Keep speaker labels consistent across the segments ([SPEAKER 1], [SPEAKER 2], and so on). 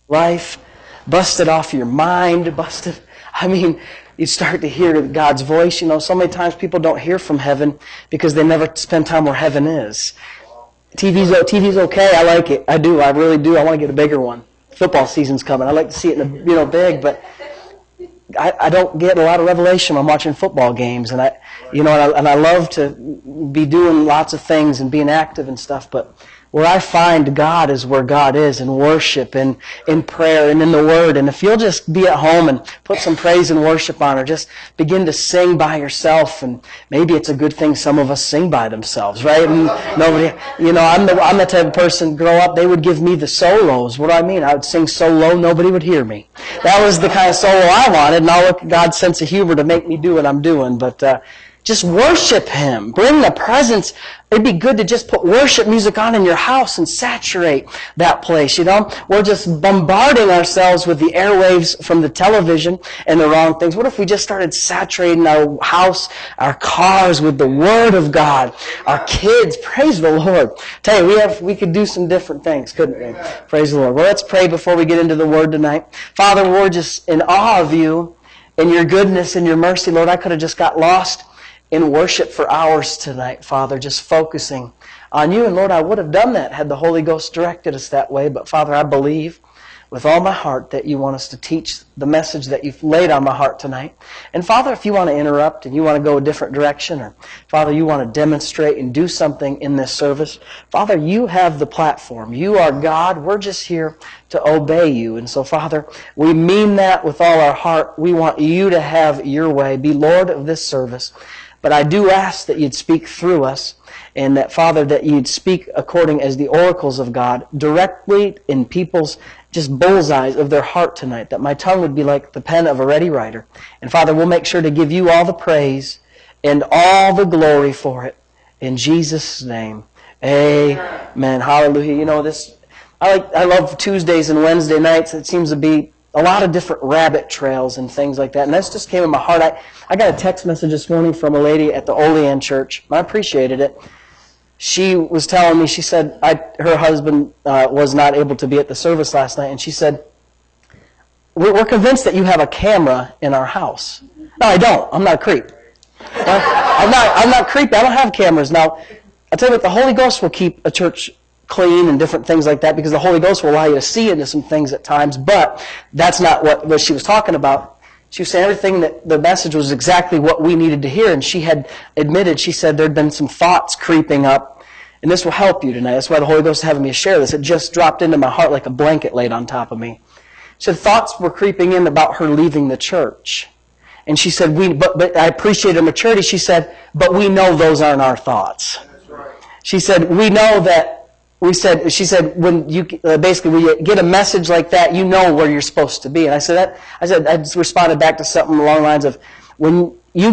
[SPEAKER 1] life, busted off your mind, busted. I mean, you start to hear God's voice. You know, so many times people don't hear from heaven because they never spend time where heaven is. TV's okay. I like it. I do. I really do. I want to get a bigger one. Football season's coming. I like to see it in a, big, but I don't get a lot of revelation when I'm watching football games, and I love to be doing lots of things and being active and stuff, but where I find God is where God is, in worship and in prayer and in the Word. And if you'll just be at home and put some praise and worship on, or just begin to sing by yourself, and maybe it's a good thing some of us sing by themselves, right? And nobody, I'm the type of person, grow up, they would give me the solos. What do I mean? I would sing so low nobody would hear me. That was the kind of solo I wanted, and I'll look at God's sense of humor to make me do what I'm doing. But just worship Him. Bring the presence. It'd be good to just put worship music on in your house and saturate that place. We're just bombarding ourselves with the airwaves from the television and the wrong things. What if we just started saturating our house, our cars with the Word of God? Our kids, praise the Lord. Tell you, we could do some different things, couldn't we? Praise the Lord. Well, let's pray before we get into the Word tonight. Father, we're just in awe of You and Your goodness and Your mercy. Lord, I could have just got lost in worship for hours tonight, Father, just focusing on You. And Lord, I would have done that had the Holy Ghost directed us that way. But Father, I believe with all my heart that You want us to teach the message that You've laid on my heart tonight. And Father, if You want to interrupt and You want to go a different direction, or Father, You want to demonstrate and do something in this service, Father, You have the platform. You are God. We're just here to obey You. And so, Father, we mean that with all our heart. We want You to have Your way. Be Lord of this service. But I do ask that You'd speak through us, and that, Father, that You'd speak according as the oracles of God, directly in people's just bullseyes of their heart tonight, that my tongue would be like the pen of a ready writer. And Father, we'll make sure to give You all the praise and all the glory for it. In Jesus' name, amen. Hallelujah. I love Tuesdays and Wednesday nights. It seems to be a lot of different rabbit trails and things like that. And this just came in my heart. I got a text message this morning from a lady at the Olean Church. I appreciated it. She was telling me, she said her husband was not able to be at the service last night, and she said, we're convinced that you have a camera in our house. No, I don't. I'm not a creep. I'm not creepy. I don't have cameras. Now, I'll tell you what, the Holy Ghost will keep a church clean and different things like that, because the Holy Ghost will allow you to see into some things at times, but that's not what she was talking about. She was saying everything, that the message was exactly what we needed to hear, and she had admitted, she said there'd been some thoughts creeping up, and this will help you tonight. That's why the Holy Ghost is having me share this. It just dropped into my heart like a blanket laid on top of me. She said thoughts were creeping in about her leaving the church. And she said, but I appreciate her maturity. She said, but we know those aren't our thoughts. She said, we know that, she said, when you basically when you get a message like that, you know where you're supposed to be. And I just responded back to something along the lines of, when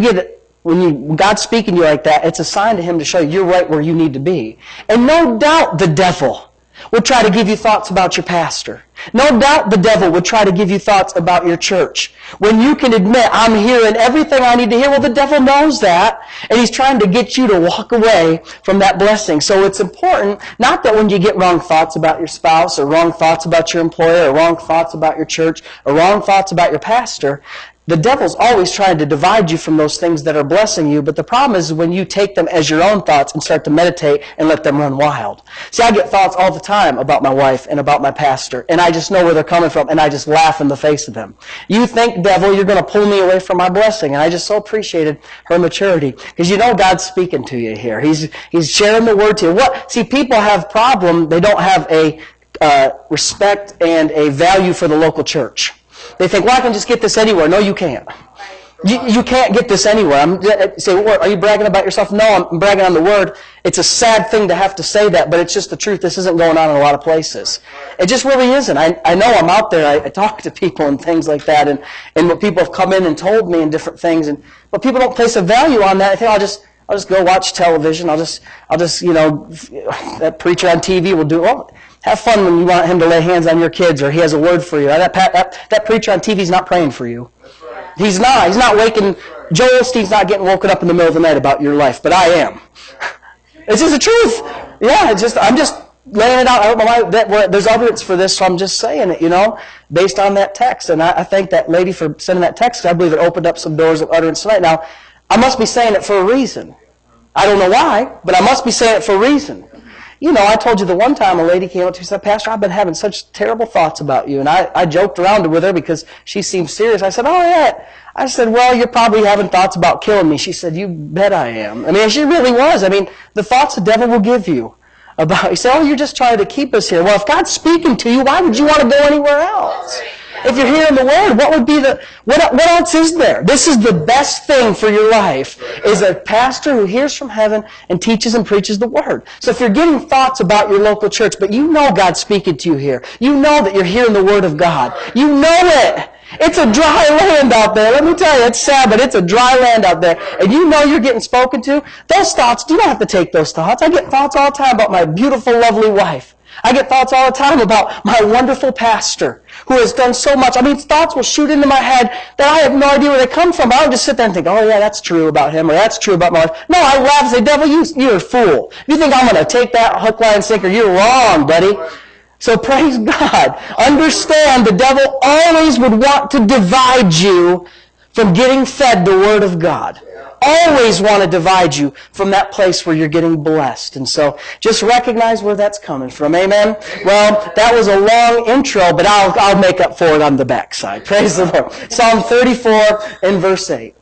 [SPEAKER 1] God's speaking to you like that, it's a sign to Him to show you you're right where you need to be. And no doubt the devil would try to give you thoughts about your pastor. No doubt the devil would try to give you thoughts about your church. When you can admit, I'm hearing everything I need to hear, well, the devil knows that, and he's trying to get you to walk away from that blessing. So it's important, not that when you get wrong thoughts about your spouse, or wrong thoughts about your employer, or wrong thoughts about your church, or wrong thoughts about your pastor, the devil's always trying to divide you from those things that are blessing you, but the problem is when you take them as your own thoughts and start to meditate and let them run wild. See, I get thoughts all the time about my wife and about my pastor, and I just know where they're coming from, and I just laugh in the face of them. You think, devil, you're going to pull me away from my blessing, and I just so appreciated her maturity, because you know God's speaking to you here. He's sharing the word to you. See, people have problem, they don't have a respect and a value for the local church. They think, well, I can just get this anywhere. No, you can't. You can't get this anywhere. Say, well, are you bragging about yourself? No, I'm bragging on the Word. It's a sad thing to have to say that, but it's just the truth. This isn't going on in a lot of places. It just really isn't. I know I'm out there. I talk to people and things like that, and what people have come in and told me and different things, but people don't place a value on that. I think I'll just go watch television. I'll just that preacher on TV will do. Well, have fun when you want him to lay hands on your kids, or he has a word for you. That preacher on TV is not praying for you. Right. He's not waking. Joel Osteen's not getting woken up in the middle of the night about your life, but I am. It's just the truth. Yeah, laying it out. I don't know there's evidence for this, so I'm just saying it, based on that text. And I thank that lady for sending that text. I believe it opened up some doors of utterance tonight. Now, I must be saying it for a reason. I don't know why, but I must be saying it for a reason. I told you the one time a lady came up to me and said, Pastor, I've been having such terrible thoughts about you. And I joked around with her because she seemed serious. I said, oh, yeah. I said, well, you're probably having thoughts about killing me. She said, you bet I am. I mean, she really was. I mean, the thoughts the devil will give you about, you say, oh, you're just trying to keep us here. Well, if God's speaking to you, why would you want to go anywhere else? If you're hearing the Word, what would be what else is there? This is the best thing for your life, is a pastor who hears from heaven and teaches and preaches the Word. So if you're getting thoughts about your local church, but you know God's speaking to you here, you know that you're hearing the Word of God, you know it. It's a dry land out there. Let me tell you, it's sad, but it's a dry land out there. And you know you're getting spoken to. Those thoughts, you don't have to take those thoughts. I get thoughts all the time about my beautiful, lovely wife. I get thoughts all the time about my wonderful pastor who has done so much. I mean, thoughts will shoot into my head that I have no idea where they come from. I'll just sit there and think, oh, yeah, that's true about him, or that's true about my wife. No, I laugh and say, devil, you're a fool. If you think I'm going to take that hook, line, sinker, you're wrong, buddy. So praise God. Understand the devil always would want to divide you from getting fed the Word of God. Always want to divide you from that place where you're getting blessed. And so just recognize where that's coming from. Amen? Well, that was a long intro, but I'll make up for it on the backside. Praise the Lord. Psalm 34 and verse 8.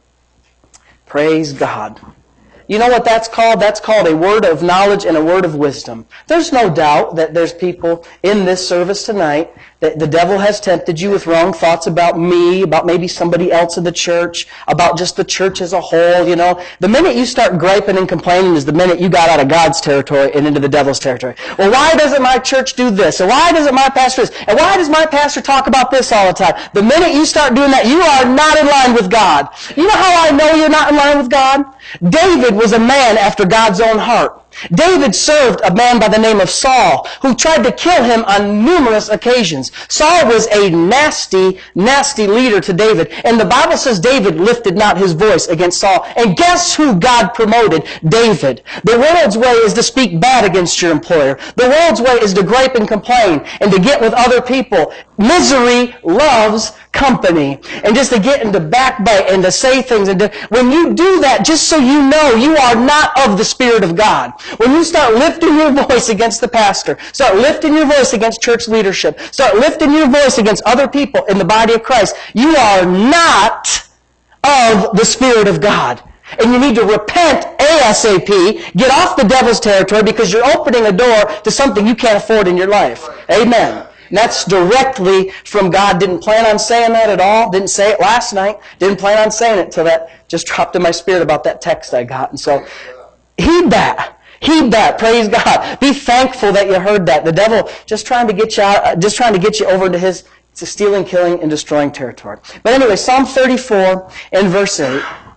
[SPEAKER 1] Praise God. You know what that's called? That's called a word of knowledge and a word of wisdom. There's no doubt that there's people in this service tonight that the devil has tempted you with wrong thoughts about me, about maybe somebody else in the church, about just the church as a whole, The minute you start griping and complaining is the minute you got out of God's territory and into the devil's territory. Well, why doesn't my church do this? And why doesn't my pastor this? And why does my pastor talk about this all the time? The minute you start doing that, you are not in line with God. You know how I know you're not in line with God? David was a man after God's own heart. David served a man by the name of Saul, who tried to kill him on numerous occasions. Saul was a nasty, nasty leader to David. And the Bible says David lifted not his voice against Saul. And guess who God promoted? David. The world's way is to speak bad against your employer. The world's way is to gripe and complain and to get with other people. Misery loves company. And just to get into backbite and to say things. When you do that, just so you know, you are not of the Spirit of God. When you start lifting your voice against the pastor, start lifting your voice against church leadership, start lifting your voice against other people in the body of Christ, you are not of the Spirit of God. And you need to repent ASAP, get off the devil's territory, because you're opening a door to something you can't afford in your life. Amen. And that's directly from God. Didn't plan on saying that at all. Didn't say it last night. Didn't plan on saying it till that just dropped in my spirit about that text I got. And so, heed that. Heed that. Praise God. Be thankful that you heard that. The devil just trying to get you out, just trying to get you over into his stealing, killing, and destroying territory. But anyway, Psalm 34 and verse 8.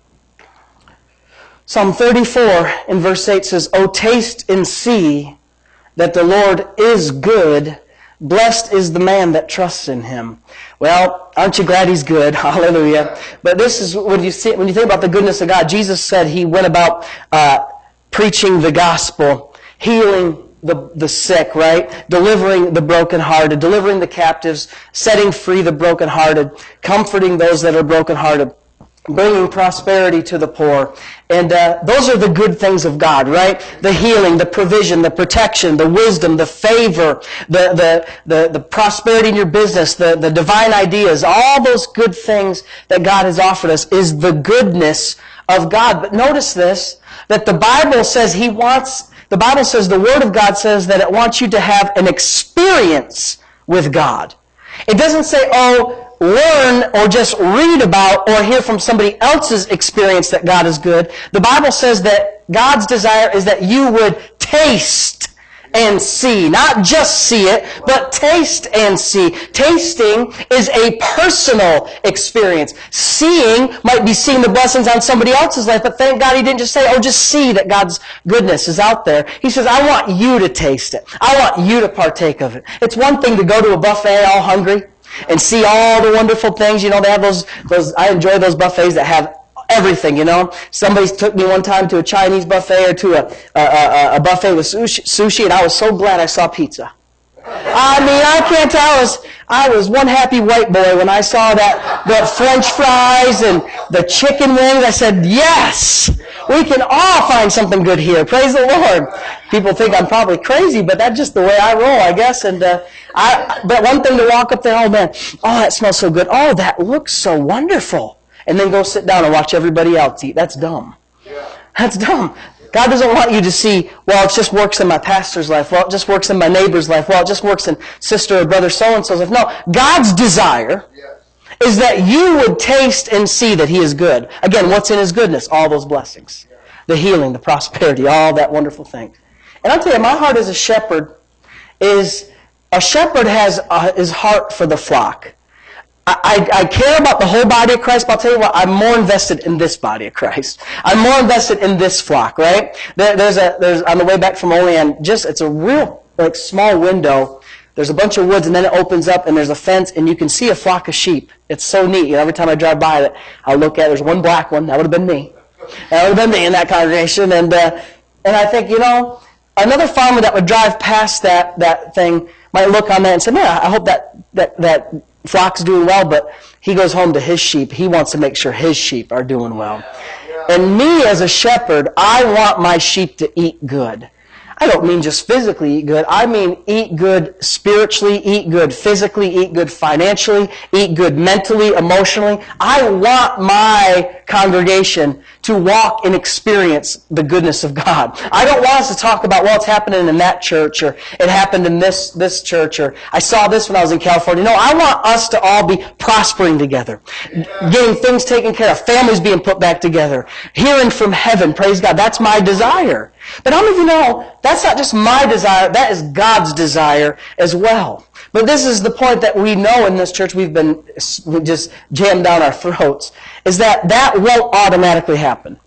[SPEAKER 1] Psalm 34 and verse 8 says, "O taste and see that the Lord is good. Blessed is the man that trusts in him." Well, aren't you glad he's good? Hallelujah. But this is when you think about the goodness of God. Jesus said he went about preaching the gospel, healing the sick, right? Delivering the brokenhearted, delivering the captives, setting free the brokenhearted, comforting those that are brokenhearted, bringing prosperity to the poor. And those are the good things of God, right? The healing, the provision, the protection, the wisdom, the favor, the prosperity in your business, the divine ideas, all those good things that God has offered us is the goodness of God. But notice this, that the Bible says the Word of God says that it wants you to have an experience with God. It doesn't say, learn or just read about or hear from somebody else's experience that God is good. The Bible says that God's desire is that you would taste and see. Not just see it, but taste and see. Tasting is a personal experience. Seeing might be seeing the blessings on somebody else's life, but thank God he didn't just say, just see that God's goodness is out there. He says, I want you to taste it. I want you to partake of it. It's one thing to go to a buffet all hungry and see all the wonderful things. They have those I enjoy those buffets that have everything, you know. Somebody took me one time to a Chinese buffet or to a buffet with sushi, and I was so glad I saw pizza. I mean, I can't tell. I was one happy white boy when I saw that French fries and the chicken wings. I said, yes, we can all find something good here. Praise the Lord. People think I'm probably crazy, but that's just the way I roll, I guess. And but one thing to walk up there, oh man, oh, that smells so good. Oh, that looks so wonderful. And then go sit down and watch everybody else eat. That's dumb. That's dumb. God doesn't want you to see, well, it just works in my pastor's life. Well, it just works in my neighbor's life. Well, it just works in sister or brother so-and-so's life. No, God's desire is that you would taste and see that He is good. Again, what's in His goodness? All those blessings. The healing, the prosperity, all that wonderful thing. And I'll tell you, my heart as a shepherd is, a shepherd has his heart for the flock. I care about the whole body of Christ, but I'll tell you what, I'm more invested in this body of Christ. I'm more invested in this flock, right? There's on the way back from Olean, it's a real, small window. There's a bunch of woods, and then it opens up, and there's a fence, and you can see a flock of sheep. It's so neat. You know, every time I drive by it, I look at it, there's one black one. That would have been me. That would have been me in that congregation. And I think, you know, another farmer that would drive past that thing might look on that and say, man, I hope that flock's doing well, but he goes home to his sheep. He wants to make sure his sheep are doing well. And me as a shepherd, I want my sheep to eat good. I don't mean just physically eat good. I mean eat good spiritually, eat good physically, eat good financially, eat good mentally, emotionally. I want my congregation to walk and experience the goodness of God. I don't want us to talk about, well, it's happening in that church, or it happened in this church, or I saw this when I was in California. No, I want us to all be prospering together, getting things taken care of, families being put back together, hearing from heaven. Praise God. That's my desire. But how many of you know that's not just my desire, that is God's desire as well. But this is the point that we know in this church we just jammed down our throats, is that won't automatically happen.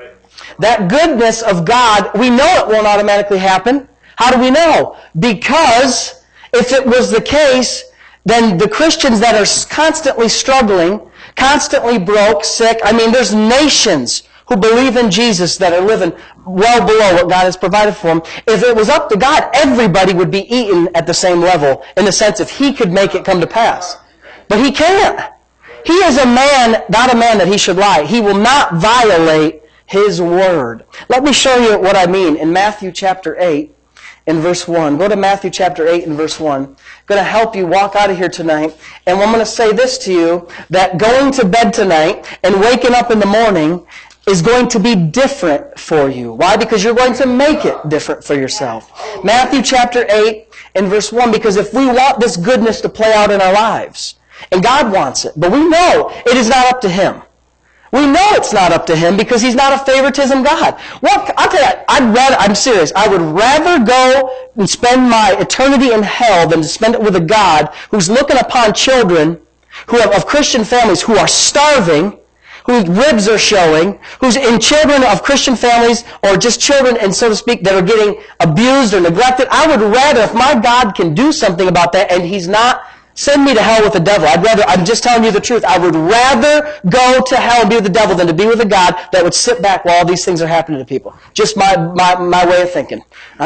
[SPEAKER 1] That goodness of God, we know it won't automatically happen. How do we know? Because if it was the case, then the Christians that are constantly struggling, constantly broke, sick, I mean, there's nations who believe in Jesus that are living well below what God has provided for them. If it was up to God, everybody would be eaten at the same level, in the sense if He could make it come to pass. But He can't. He is a man, not a man that He should lie. He will not violate His word. Let me show you what I mean in Matthew chapter 8 in verse 1. Go to Matthew chapter 8 and verse 1. I'm going to help you walk out of here tonight. And I'm going to say this to you, that going to bed tonight and waking up in the morning is going to be different for you. Why? Because you're going to make it different for yourself. Matthew chapter 8 and verse 1, because if we want this goodness to play out in our lives, and God wants it, but we know it is not up to Him. We know it's not up to Him because He's not a favoritism God. I'll tell you, I'm serious. I would rather go and spend my eternity in hell than to spend it with a God who's looking upon children of Christian families who are starving, whose ribs are showing, who's in children of Christian families, or just children, and so to speak, that are getting abused or neglected. I would rather, if my God can do something about that, and He's not, send me to hell with the devil. I'm just telling you the truth. I would rather go to hell and be with the devil than to be with a God that would sit back while all these things are happening to people. Just my way of thinking.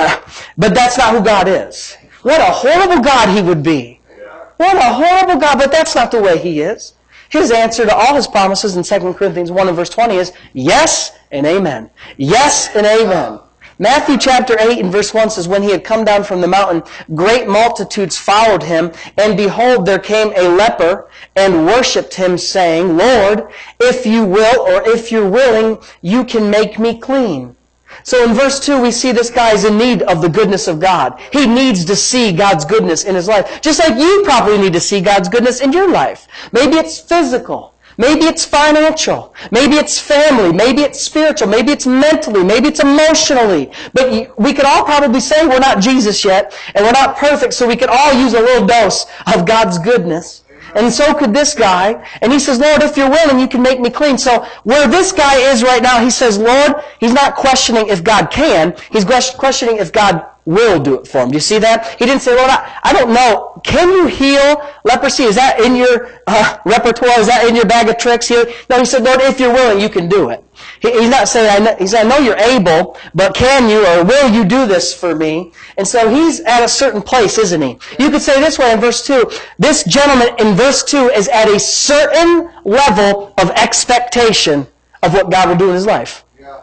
[SPEAKER 1] But that's not who God is. What a horrible God He would be. What a horrible God, but that's not the way He is. His answer to all His promises in 2 Corinthians 1 and verse 20 is yes and amen. Yes and amen. Matthew chapter 8 and verse 1 says, when He had come down from the mountain, great multitudes followed Him, and behold, there came a leper and worshipped Him, saying, Lord, if you will, or if you're willing, you can make me clean. So in verse 2, we see this guy is in need of the goodness of God. He needs to see God's goodness in his life. Just like you probably need to see God's goodness in your life. Maybe it's physical. Maybe it's financial. Maybe it's family. Maybe it's spiritual. Maybe it's mentally. Maybe it's emotionally. But we could all probably say we're not Jesus yet, and we're not perfect, so we could all use a little dose of God's goodness. And so could this guy. And he says, Lord, if you're willing, you can make me clean. So where this guy is right now, he says, Lord, he's not questioning if God can. He's questioning if God will do it for him. Do you see that? He didn't say, Lord, I don't know. Can you heal leprosy? Is that in your repertoire? Is that in your bag of tricks here? No, he said, Lord, if you're willing, you can do it. He's not saying, he said, I know you're able, but can you or will you do this for me? And so he's at a certain place, isn't he? You could say this way in verse 2. This gentleman in verse 2 is at a certain level of expectation of what God will do in his life.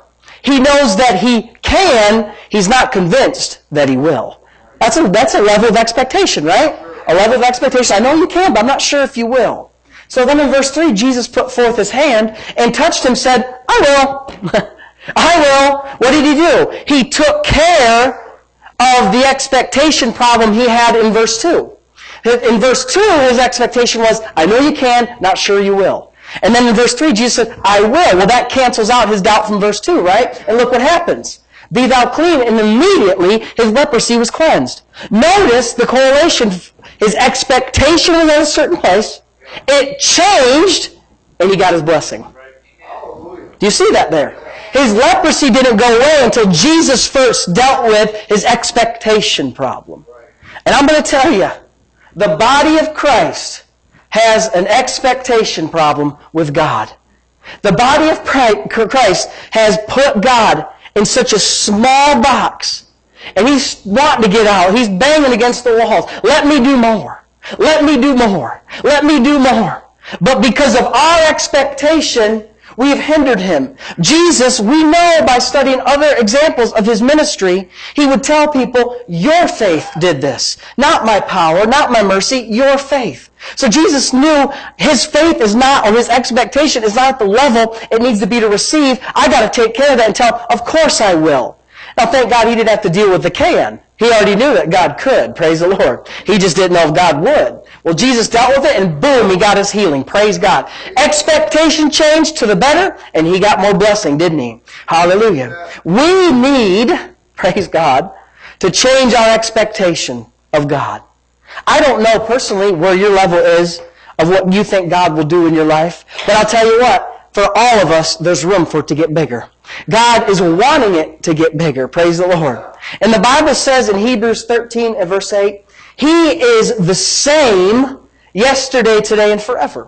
[SPEAKER 1] He knows that he can, he's not convinced that he will. That's a level of expectation, right? A level of expectation. I know you can, but I'm not sure if you will. So then in verse 3, Jesus put forth his hand and touched him, said, I will. I will. What did he do? He took care of the expectation problem he had in verse 2. In verse 2, his expectation was, I know you can, not sure you will. And then in verse 3, Jesus said, I will. Well, that cancels out his doubt from verse 2, right? And look what happens. Be thou clean. And immediately his leprosy was cleansed. Notice the correlation. His expectation was at a certain place. It changed, and he got his blessing. Do you see that there? His leprosy didn't go away until Jesus first dealt with his expectation problem. And I'm going to tell you, the body of Christ has an expectation problem with God. The body of Christ has put God in such a small box, and he's wanting to get out. He's banging against the walls. Let me do more. Let me do more. Let me do more. But because of our expectation, we have hindered him. Jesus, we know by studying other examples of his ministry, he would tell people, your faith did this. Not my power, not my mercy, your faith. So Jesus knew his faith is not, or his expectation is not at the level it needs to be to receive. I got to take care of that and tell, of course I will. Now thank God he didn't have to deal with the can. He already knew that God could. Praise the Lord. He just didn't know if God would. Well, Jesus dealt with it, and boom, he got his healing. Praise God. Expectation changed to the better, and he got more blessing, didn't he? Hallelujah. We need, praise God, to change our expectation of God. I don't know personally where your level is of what you think God will do in your life, but I'll tell you what, for all of us, there's room for it to get bigger. God is wanting it to get bigger. Praise the Lord. And the Bible says in Hebrews 13 and verse 8, He is the same yesterday, today, and forever.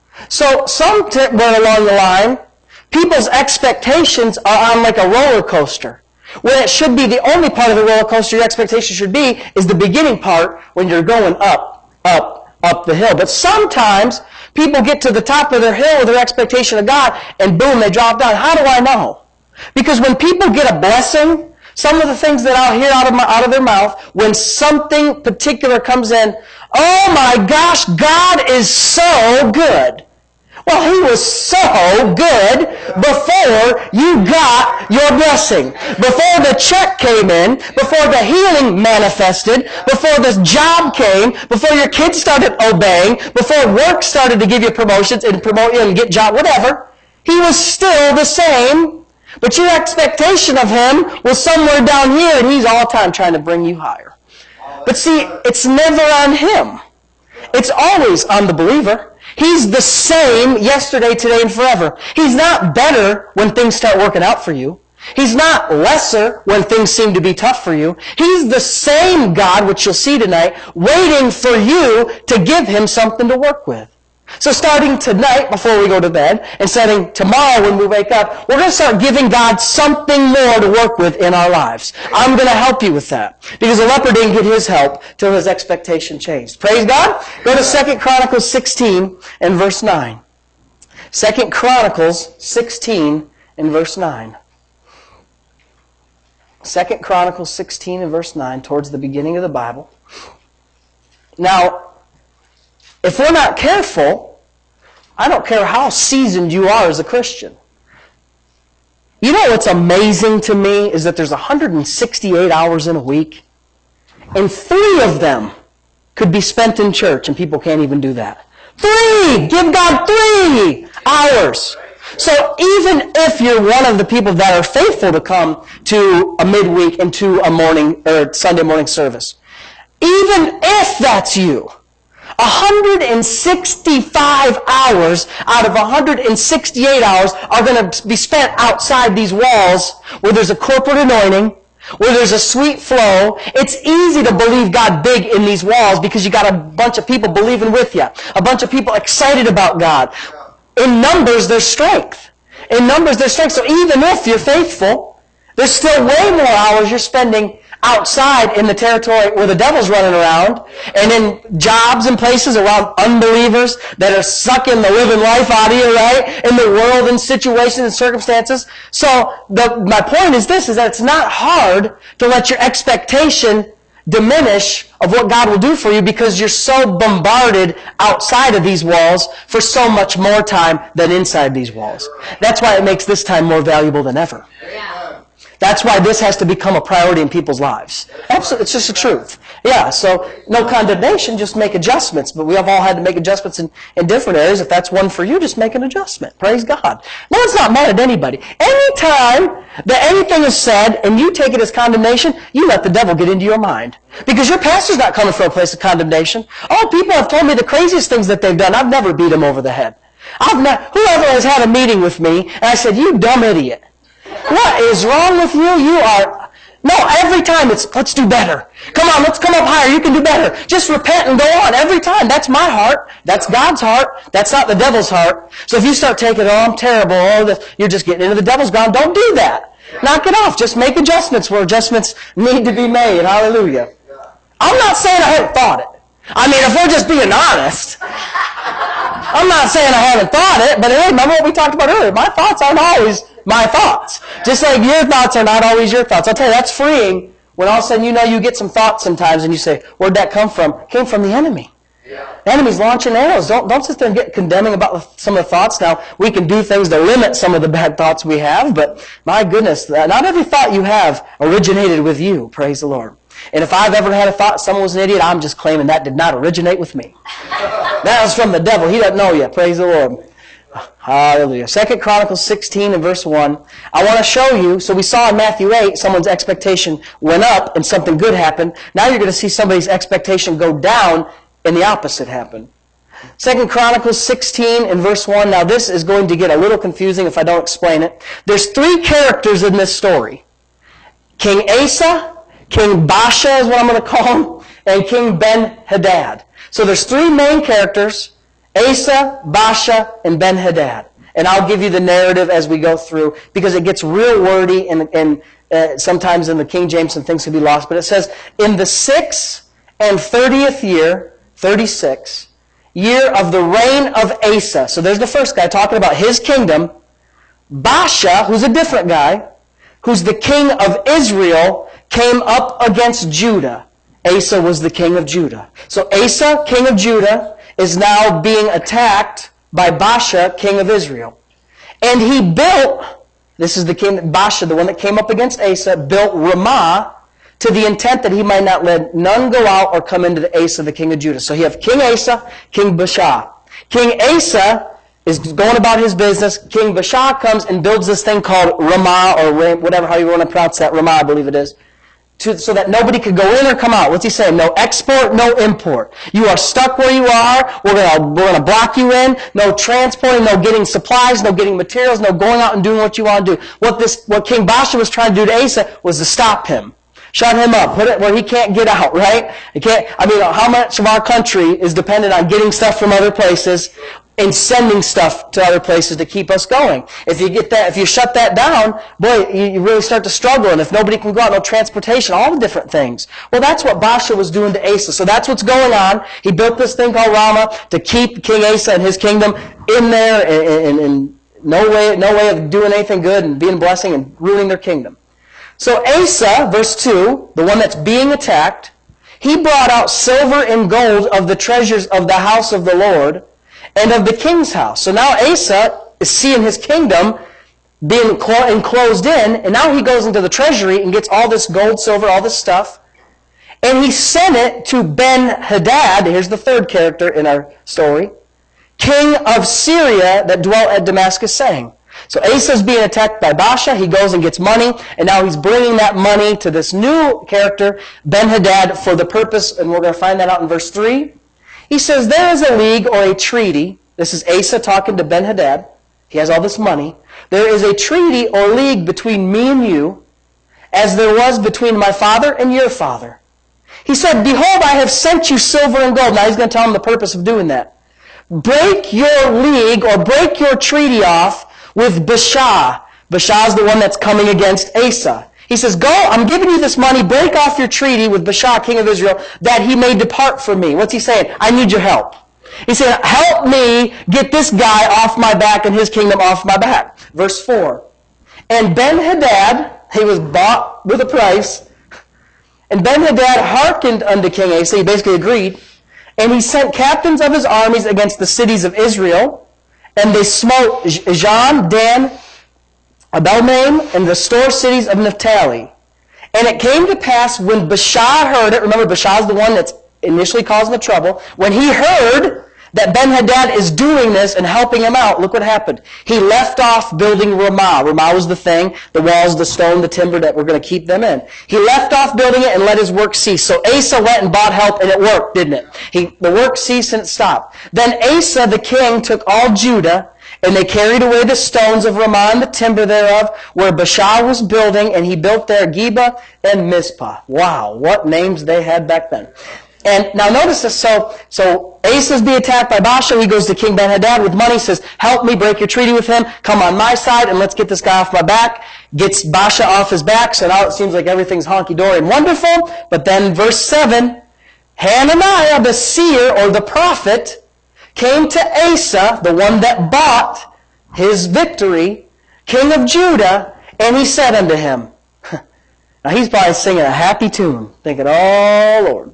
[SPEAKER 1] So somewhere along the line, people's expectations are on like a roller coaster. When it should be the only part of the roller coaster your expectation should be is the beginning part when you're going up, up, up the hill. But sometimes people get to the top of their hill with their expectation of God and boom, they drop down. How do I know? Because when people get a blessing, some of the things that I'll hear out of their mouth, when something particular comes in, oh my gosh, God is so good. Well, He was so good before you got your blessing. Before the check came in, before the healing manifested, before this job came, before your kids started obeying, before work started to give you promotions and promote you and get job, whatever, He was still the same. But your expectation of Him was somewhere down here, and He's all the time trying to bring you higher. But see, it's never on Him. It's always on the believer. He's the same yesterday, today, and forever. He's not better when things start working out for you. He's not lesser when things seem to be tough for you. He's the same God, which you'll see tonight, waiting for you to give Him something to work with. So starting tonight before we go to bed and starting tomorrow when we wake up, we're going to start giving God something more to work with in our lives. I'm going to help you with that. Because the leper didn't get his help till his expectation changed. Praise God. Go to 2 Chronicles 16 and verse 9. 2 Chronicles 16 and verse 9. 2 Chronicles 16 and verse 9, towards the beginning of the Bible. Now, if we're not careful, I don't care how seasoned you are as a Christian. You know what's amazing to me is that there's 168 hours in a week, and 3 of them could be spent in church, and people can't even do that. 3! Give God 3 hours. So even if you're one of the people that are faithful to come to a midweek and to a morning or Sunday morning service, even if that's you, 165 hours out of 168 hours are going to be spent outside these walls where there's a corporate anointing, where there's a sweet flow. It's easy to believe God big in these walls because you got a bunch of people believing with you, a bunch of people excited about God. In numbers, there's strength. In numbers, there's strength. So even if you're faithful, there's still way more hours you're spending outside in the territory where the devil's running around, and in jobs and places around unbelievers that are sucking the living life out of you, right? In the world and situations and circumstances. So my point is this, is that it's not hard to let your expectation diminish of what God will do for you because you're so bombarded outside of these walls for so much more time than inside these walls. That's why it makes this time more valuable than ever.
[SPEAKER 2] Yeah.
[SPEAKER 1] That's why this has to become a priority in people's lives. Absolutely, it's just the truth. Yeah, so no condemnation, just make adjustments. But we have all had to make adjustments in different areas. If that's one for you, just make an adjustment. Praise God. No one's not mad at anybody. Anytime that anything is said and you take it as condemnation, you let the devil get into your mind. Because your pastor's not coming from a place of condemnation. Oh, people have told me the craziest things that they've done. I've never beat them over the head. Whoever has had a meeting with me, and I said, you dumb idiot. What is wrong with you? You are... No, every time it's, let's do better. Come on, let's come up higher. You can do better. Just repent and go on. Every time. That's my heart. That's God's heart. That's not the devil's heart. So if you start taking, oh, I'm terrible, you're just getting into the devil's ground. Don't do that. Knock it off. Just make adjustments where adjustments need to be made. Hallelujah. I'm not saying I haven't thought it. I mean, if we're just being honest, I'm not saying I haven't thought it, but hey, remember what we talked about earlier? My thoughts aren't always my thoughts. Just like your thoughts are not always your thoughts. I'll tell you, that's freeing when all of a sudden you get some thoughts sometimes and you say, where'd that come from? It came from the enemy. Yeah. The enemy's launching arrows. Don't sit there and get condemning about some of the thoughts. Now, we can do things to limit some of the bad thoughts we have, but my goodness, not every thought you have originated with you. Praise the Lord. And if I've ever had a thought someone was an idiot, I'm just claiming that did not originate with me. That was from the devil. He doesn't know yet. Praise the Lord. Hallelujah. 2 Chronicles 16 and verse 1. I want to show you, so we saw in Matthew 8, someone's expectation went up and something good happened. Now you're going to see somebody's expectation go down and the opposite happen. 2 Chronicles 16 and verse 1. Now this is going to get a little confusing if I don't explain it. There's three characters in this story. King Asa, King Baasha is what I'm going to call him, and King Ben-Hadad. So there's three main characters, Asa, Baasha, and Ben-Hadad. And I'll give you the narrative as we go through, because it gets real wordy, and sometimes in the King James some things can be lost. But it says, in the 6th and 30th year, 36, year of the reign of Asa. So there's the first guy talking about his kingdom. Baasha, who's a different guy, who's the king of Israel, came up against Judah. Asa was the king of Judah. So Asa, king of Judah, is now being attacked by Baasha, king of Israel. And he built, this is the king, Baasha, the one that came up against Asa, built Ramah to the intent that he might not let none go out or come into the Asa, the king of Judah. So you have King Asa, King Baasha. King Asa is going about his business. King Baasha comes and builds this thing called Ramah, or whatever, how you want to pronounce that, Ramah, I believe it is. So that nobody could go in or come out. What's he saying? No export, no import. You are stuck where you are. We're going to block you in. No transporting, no getting supplies, no getting materials, no going out and doing what you want to do. What King Baasha was trying to do to Asa was to stop him. Shut him up. Put it where he can't get out, right? How much of our country is dependent on getting stuff from other places and sending stuff to other places to keep us going? If you shut that down, boy, you really start to struggle. And if nobody can go out, no transportation, all the different things. Well, that's what Baasha was doing to Asa. So that's what's going on. He built this thing called Ramah to keep King Asa and his kingdom in there, and no way of doing anything good and being a blessing and ruining their kingdom. So Asa, verse 2, the one that's being attacked, he brought out silver and gold of the treasures of the house of the Lord and of the king's house. So now Asa is seeing his kingdom being enclosed in, and now he goes into the treasury and gets all this gold, silver, all this stuff. And he sent it to Ben-Hadad, here's the third character in our story, king of Syria that dwelt at Damascus, saying. So Asa's being attacked by Baasha. He goes and gets money, and now he's bringing that money to this new character, Ben-Hadad, for the purpose, and we're going to find that out in verse 3. He says, there is a league or a treaty. This is Asa talking to Ben-Hadad. He has all this money. There is a treaty or league between me and you, as there was between my father and your father. He said, behold, I have sent you silver and gold. Now he's going to tell him the purpose of doing that. Break your league or break your treaty off with Baasha. Baasha is the one that's coming against Asa. He says, go, I'm giving you this money, break off your treaty with Baasha, king of Israel, that he may depart from me. What's he saying? I need your help. He said, help me get this guy off my back and his kingdom off my back. Verse 4. And Ben-Hadad, he was bought with a price, and Ben-Hadad hearkened unto King Asa, he basically agreed, and he sent captains of his armies against the cities of Israel, and they smote Ijon, Dan, Abel-maim, and the store cities of Naphtali. And it came to pass when Baasha heard it, remember Baasha is the one that's initially causing the trouble, when he heard that Ben-Hadad is doing this and helping him out, look what happened. He left off building Ramah. Ramah was the thing, the walls, the stone, the timber that were going to keep them in. He left off building it and let his work cease. So Asa went and bought help, and it worked, didn't it? The work ceased and it stopped. Then Asa the king took all Judah, and they carried away the stones of Ramah and the timber thereof, where Baasha was building, and he built there Geba and Mizpah. Wow, what names they had back then. And now notice this, so Asa's being attacked by Baasha. He goes to King Ben-Hadad with money, says, help me break your treaty with him, come on my side, and let's get this guy off my back. Gets Baasha off his back, so now it seems like everything's honky-dory and wonderful. But then verse 7, Hananiah the seer, or the prophet, came to Asa, the one that bought his victory, king of Judah, and he said unto him, now he's probably singing a happy tune, thinking, oh Lord,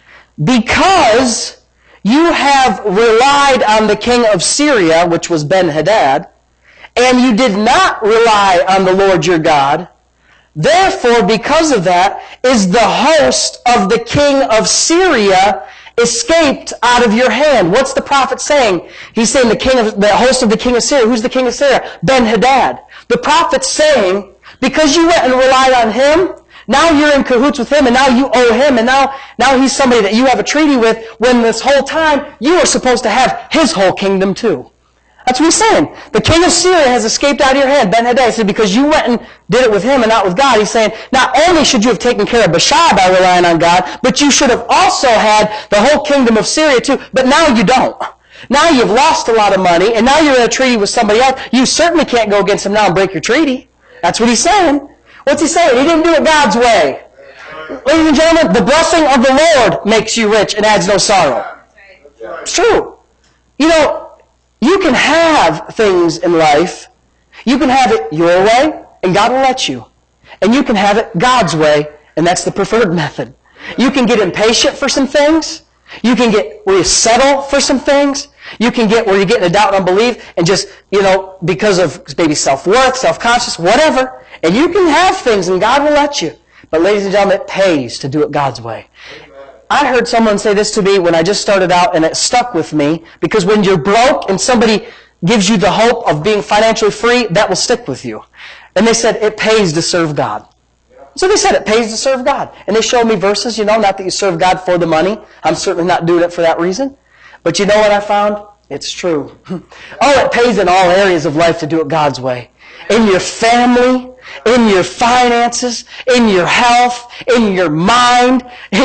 [SPEAKER 1] because you have relied on the king of Syria, which was Ben-Hadad, and you did not rely on the Lord your God, therefore, because of that, is the host of the king of Syria escaped out of your hand. What's the prophet saying? He's saying the host of the king of Syria. Who's the king of Syria? Ben-Hadad. The prophet's saying, because you went and relied on him, now you're in cahoots with him, and now you owe him, and now he's somebody that you have a treaty with, when this whole time you are supposed to have his whole kingdom too. That's what he's saying. The king of Syria has escaped out of your hand. Ben-Hadad said, because you went and did it with him and not with God. He's saying, not only should you have taken care of Baasha by relying on God, but you should have also had the whole kingdom of Syria too, but now you don't. Now you've lost a lot of money, and now you're in a treaty with somebody else. You certainly can't go against him now and break your treaty. That's what he's saying. What's he saying? He didn't do it God's way. Ladies and gentlemen, the blessing of the Lord makes you rich and adds no sorrow. It's true. You know, you can have things in life. You can have it your way, and God will let you. And you can have it God's way, and that's the preferred method. You can get impatient for some things. You can get where you settle for some things. You can get where you get in a doubt and unbelief, and just, because of maybe self-worth, self-conscious, whatever. And you can have things, and God will let you. But ladies and gentlemen, it pays to do it God's way. I heard someone say this to me when I just started out, and it stuck with me, because when you're broke and somebody gives you the hope of being financially free, that will stick with you. And they said, it pays to serve God. So they said, it pays to serve God. And they showed me verses, not that you serve God for the money. I'm certainly not doing it for that reason. But you know what I found? It's true. Oh, it pays in all areas of life to do it God's way. In your family, in your finances, in your health, in your mind, you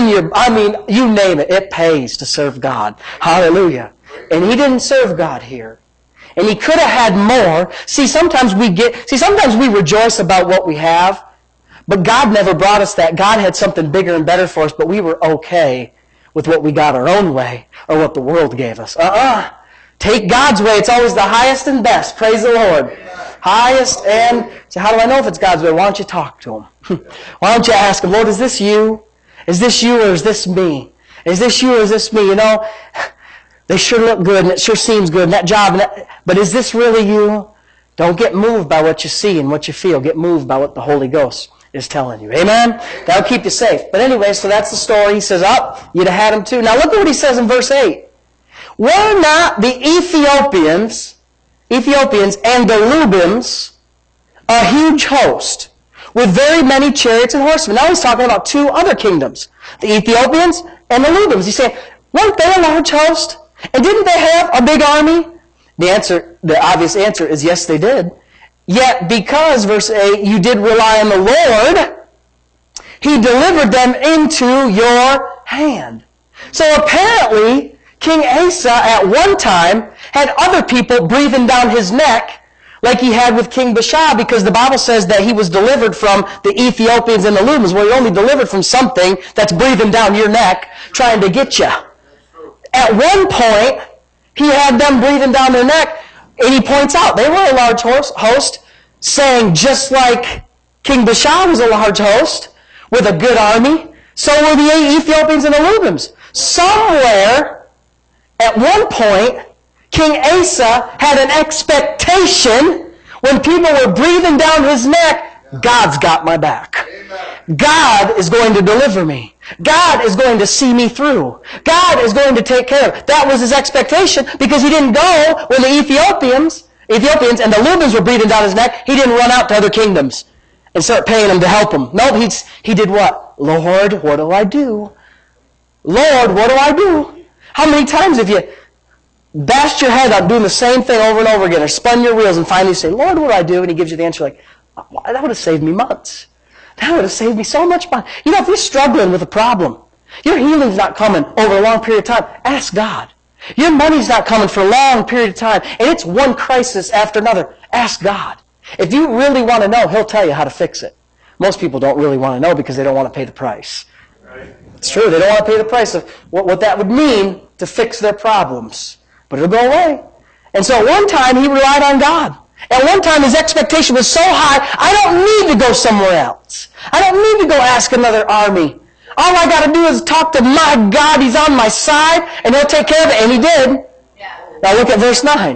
[SPEAKER 1] name it. It pays to serve God. Hallelujah. And he didn't serve God here. And he could have had more. Sometimes we rejoice about what we have, but God never brought us that. God had something bigger and better for us, but we were okay with what we got our own way or what the world gave us. Take God's way. It's always the highest and best. Praise the Lord. Highest and... So how do I know if it's God's way? Why don't you talk to him? Why don't you ask him, Lord, is this you? Is this you or is this me? Is this you or is this me? They sure look good and it sure seems good and that job. But is this really you? Don't get moved by what you see and what you feel. Get moved by what the Holy Ghost is telling you. Amen? That'll keep you safe. But anyway, so that's the story. He says, you'd have had him too. Now look at what he says in verse 8. Were not the Ethiopians and the Lubims a huge host with very many chariots and horsemen? Now he's talking about two other kingdoms, the Ethiopians and the Lubims. He's saying, weren't they a large host? And didn't they have a big army? The obvious answer is yes, they did. Yet because, verse 8, you did rely on the Lord He delivered them into your hand. So apparently, King Asa at one time had other people breathing down his neck like he had with King Baasha, because the Bible says that he was delivered from the Ethiopians and the Lubims. Well, you're only delivered from something that's breathing down your neck trying to get you. At one point, he had them breathing down their neck, and he points out they were a large host, saying just like King Baasha was a large host with a good army, so were the Ethiopians and the Lubims. Somewhere, at one point, King Asa had an expectation when people were breathing down his neck, God's got my back. God is going to deliver me. God is going to see me through. God is going to take care of it. That was his expectation, because he didn't go when the Ethiopians and the Lubims were breathing down his neck. He didn't run out to other kingdoms and start paying them to help him. No, he did what? Lord, what do I do? Lord, what do I do? How many times have you bashed your head out doing the same thing over and over again, or spun your wheels, and finally you say, Lord, what do I do? And he gives you the answer like, that would have saved me months. That would have saved me so much money. You know, if you're struggling with a problem, your healing's not coming over a long period of time, ask God. Your money's not coming for a long period of time, and it's one crisis after another, ask God. If you really want to know, He'll tell you how to fix it. Most people don't really want to know because they don't want to pay the price. Right. It's true, they don't want to pay the price of what that would mean to fix their problems. But it'll go away. And so at one time, he relied on God. At one time, his expectation was so high, I don't need to go somewhere else. I don't need to go ask another army. All I got to do is talk to my God. He's on my side, and He'll take care of it. And He did. Yeah. Now look at verse 9.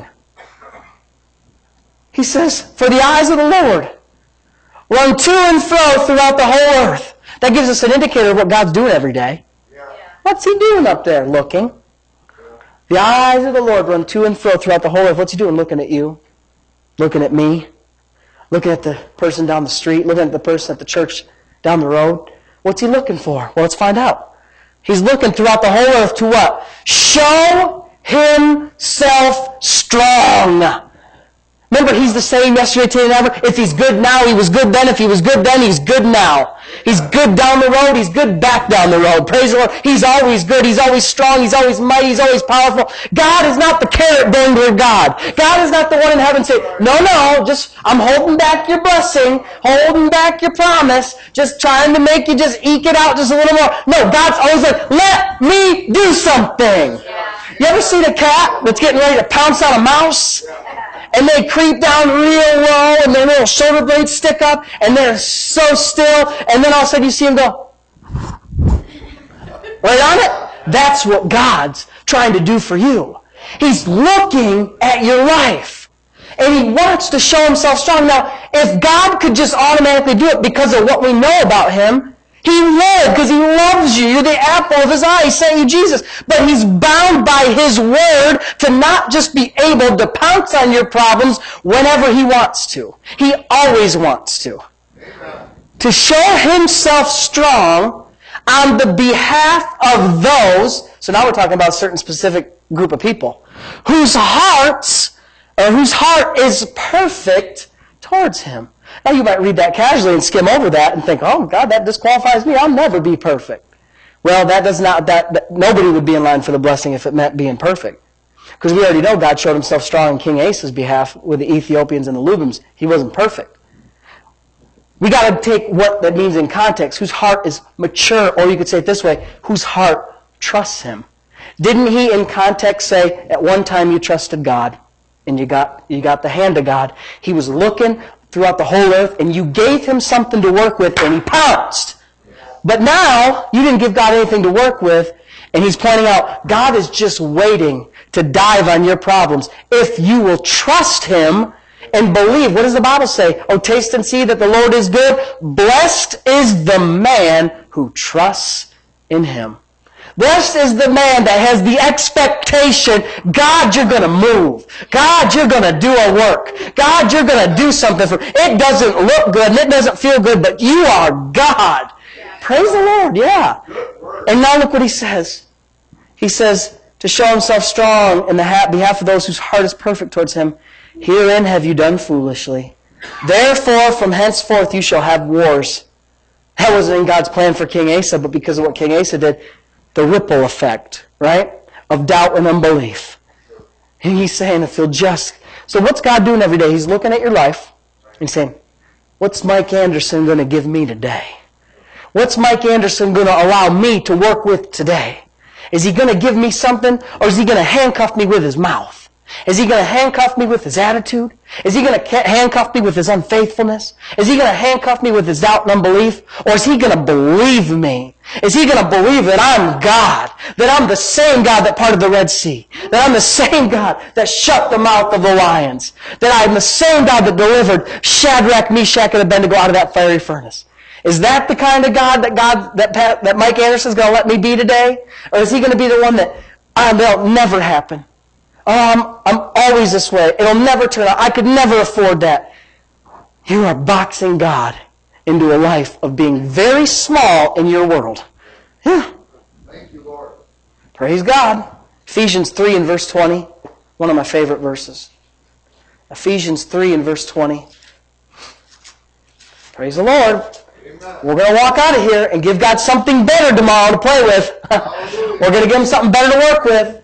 [SPEAKER 1] He says, for the eyes of the Lord run to and fro throughout the whole earth. That gives us an indicator of what God's doing every day. Yeah. What's He doing up there looking? The eyes of the Lord run to and fro throughout the whole earth. What's He doing? Looking at you. Looking at me. Looking at the person down the street. Looking at the person at the church down the road. What's He looking for? Well, let's find out. He's looking throughout the whole earth to what? Show Himself strong. Remember, He's the same yesterday, today, and ever. If He's good now, He was good then. If He was good then, He's good now. He's good down the road. He's good back down the road. Praise the Lord. He's always good. He's always strong. He's always mighty. He's always powerful. God is not the carrot dangler God. God is not the one in heaven saying, no, I'm holding back your blessing, holding back your promise, just trying to make you just eke it out just a little more. No, God's always like, let me do something. You ever seen a cat that's getting ready to pounce on a mouse? And they creep down real low, and their little shoulder blades stick up, and they're so still, and then all of a sudden you see them go right on it. That's what God's trying to do for you. He's looking at your life, and He wants to show Himself strong. Now, if God could just automatically do it because of what we know about Him, He would, because He loves you. You're the apple of His eye. He sent you Jesus. But He's bound by His word to not just be able to pounce on your problems whenever He wants to. He always wants to. Amen. To show Himself strong on the behalf of those, so now we're talking about a certain specific group of people, whose heart is perfect towards Him. Now you might read that casually and skim over that and think, oh God, that disqualifies me. I'll never be perfect. Well, nobody would be in line for the blessing if it meant being perfect. Because we already know God showed Himself strong in King Asa's behalf with the Ethiopians and the Lubims. He wasn't perfect. We got to take what that means in context. Whose heart is mature, or you could say it this way, whose heart trusts Him. Didn't He in context say, at one time you trusted God and you got the hand of God. He was looking throughout the whole earth, and you gave Him something to work with, and He pounced. But now, you didn't give God anything to work with, and He's pointing out, God is just waiting to dive on your problems. If you will trust Him and believe. What does the Bible say? Oh, taste and see that the Lord is good. Blessed is the man who trusts in Him. Blessed is the man that has the expectation, God, you're going to move. God, you're going to do a work. God, you're going to do something for me. It doesn't look good and it doesn't feel good, but you are God. Yeah. Praise the Lord, yeah. And now look what He says. He says, to show Himself strong in the behalf of those whose heart is perfect towards Him, herein have you done foolishly. Therefore, from henceforth you shall have wars. That wasn't in God's plan for King Asa, but because of what King Asa did, the ripple effect, right, of doubt and unbelief. And he's saying, if you'll just... So what's God doing every day? He's looking at your life and saying, what's Mike Anderson going to give me today? What's Mike Anderson going to allow me to work with today? Is he going to give me something, or is he going to handcuff me with his mouth? Is he going to handcuff me with his attitude? Is he going to handcuff me with his unfaithfulness? Is he going to handcuff me with his doubt and unbelief? Or is he going to believe me? Is he going to believe that I'm God? That I'm the same God that parted the Red Sea? That I'm the same God that shut the mouth of the lions? That I'm the same God that delivered Shadrach, Meshach, and Abednego out of that fiery furnace? Is that the kind of God that Mike Anderson's going to let me be today? Or is he going to be the one that, that'll never happen? I'm always this way. It'll never turn out. I could never afford that. You are boxing God into a life of being very small in your world. Yeah.
[SPEAKER 2] Thank you, Lord.
[SPEAKER 1] Praise God. Ephesians 3 and verse 20. One of my favorite verses. Ephesians 3 and verse 20. Praise the Lord.
[SPEAKER 2] Amen.
[SPEAKER 1] We're going to walk out of here and give God something better tomorrow to play with. We're going to give Him something better to work with.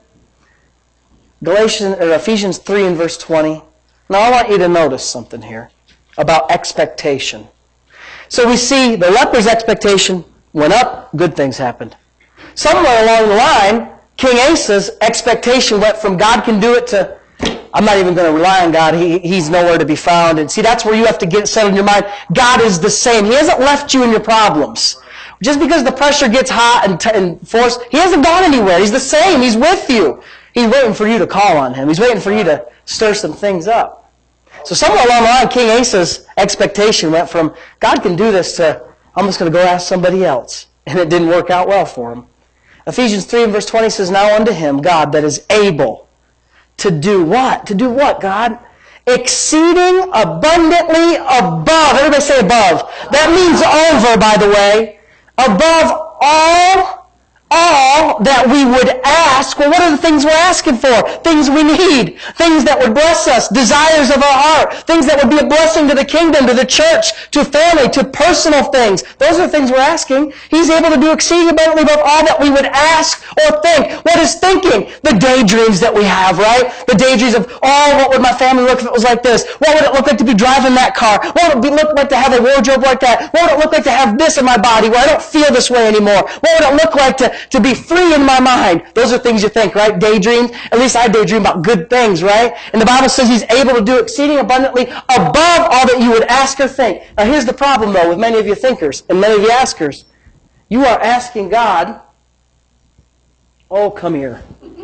[SPEAKER 1] Ephesians 3 and verse 20. Now I want you to notice something here about expectation. So we see the leper's expectation went up, good things happened. Somewhere along the line, King Asa's expectation went from God can do it to I'm not even going to rely on God. He's nowhere to be found. And see, that's where you have to get settled in your mind. God is the same. He hasn't left you in your problems. Just because the pressure gets hot and forced, He hasn't gone anywhere. He's the same. He's with you. He's waiting for you to call on Him. He's waiting for you to stir some things up. So somewhere along the line, King Asa's expectation went from, God can do this, to, I'm just going to go ask somebody else. And it didn't work out well for him. Ephesians 3 and verse 20 says, Now unto Him, God, that is able to do what? To do what, God? Exceeding abundantly above. Everybody say above. That means over, by the way. Above all that we would ask. Well, what are the things we're asking for? Things we need. Things that would bless us. Desires of our heart. Things that would be a blessing to the kingdom, to the church, to family, to personal things. Those are the things we're asking. He's able to do exceeding abundantly above all that we would ask or think. What is thinking? The daydreams that we have, right? The daydreams of, what would my family look if it was like this? What would it look like to be driving that car? What would it look like to have a wardrobe like that? What would it look like to have this in my body where I don't feel this way anymore? What would it look like to be free in my mind? Those are things you think, right? Daydreams. At least I daydream about good things, right? And the Bible says He's able to do exceeding abundantly above all that you would ask or think. Now here's the problem though with many of you thinkers and many of you askers. You are asking God, come here.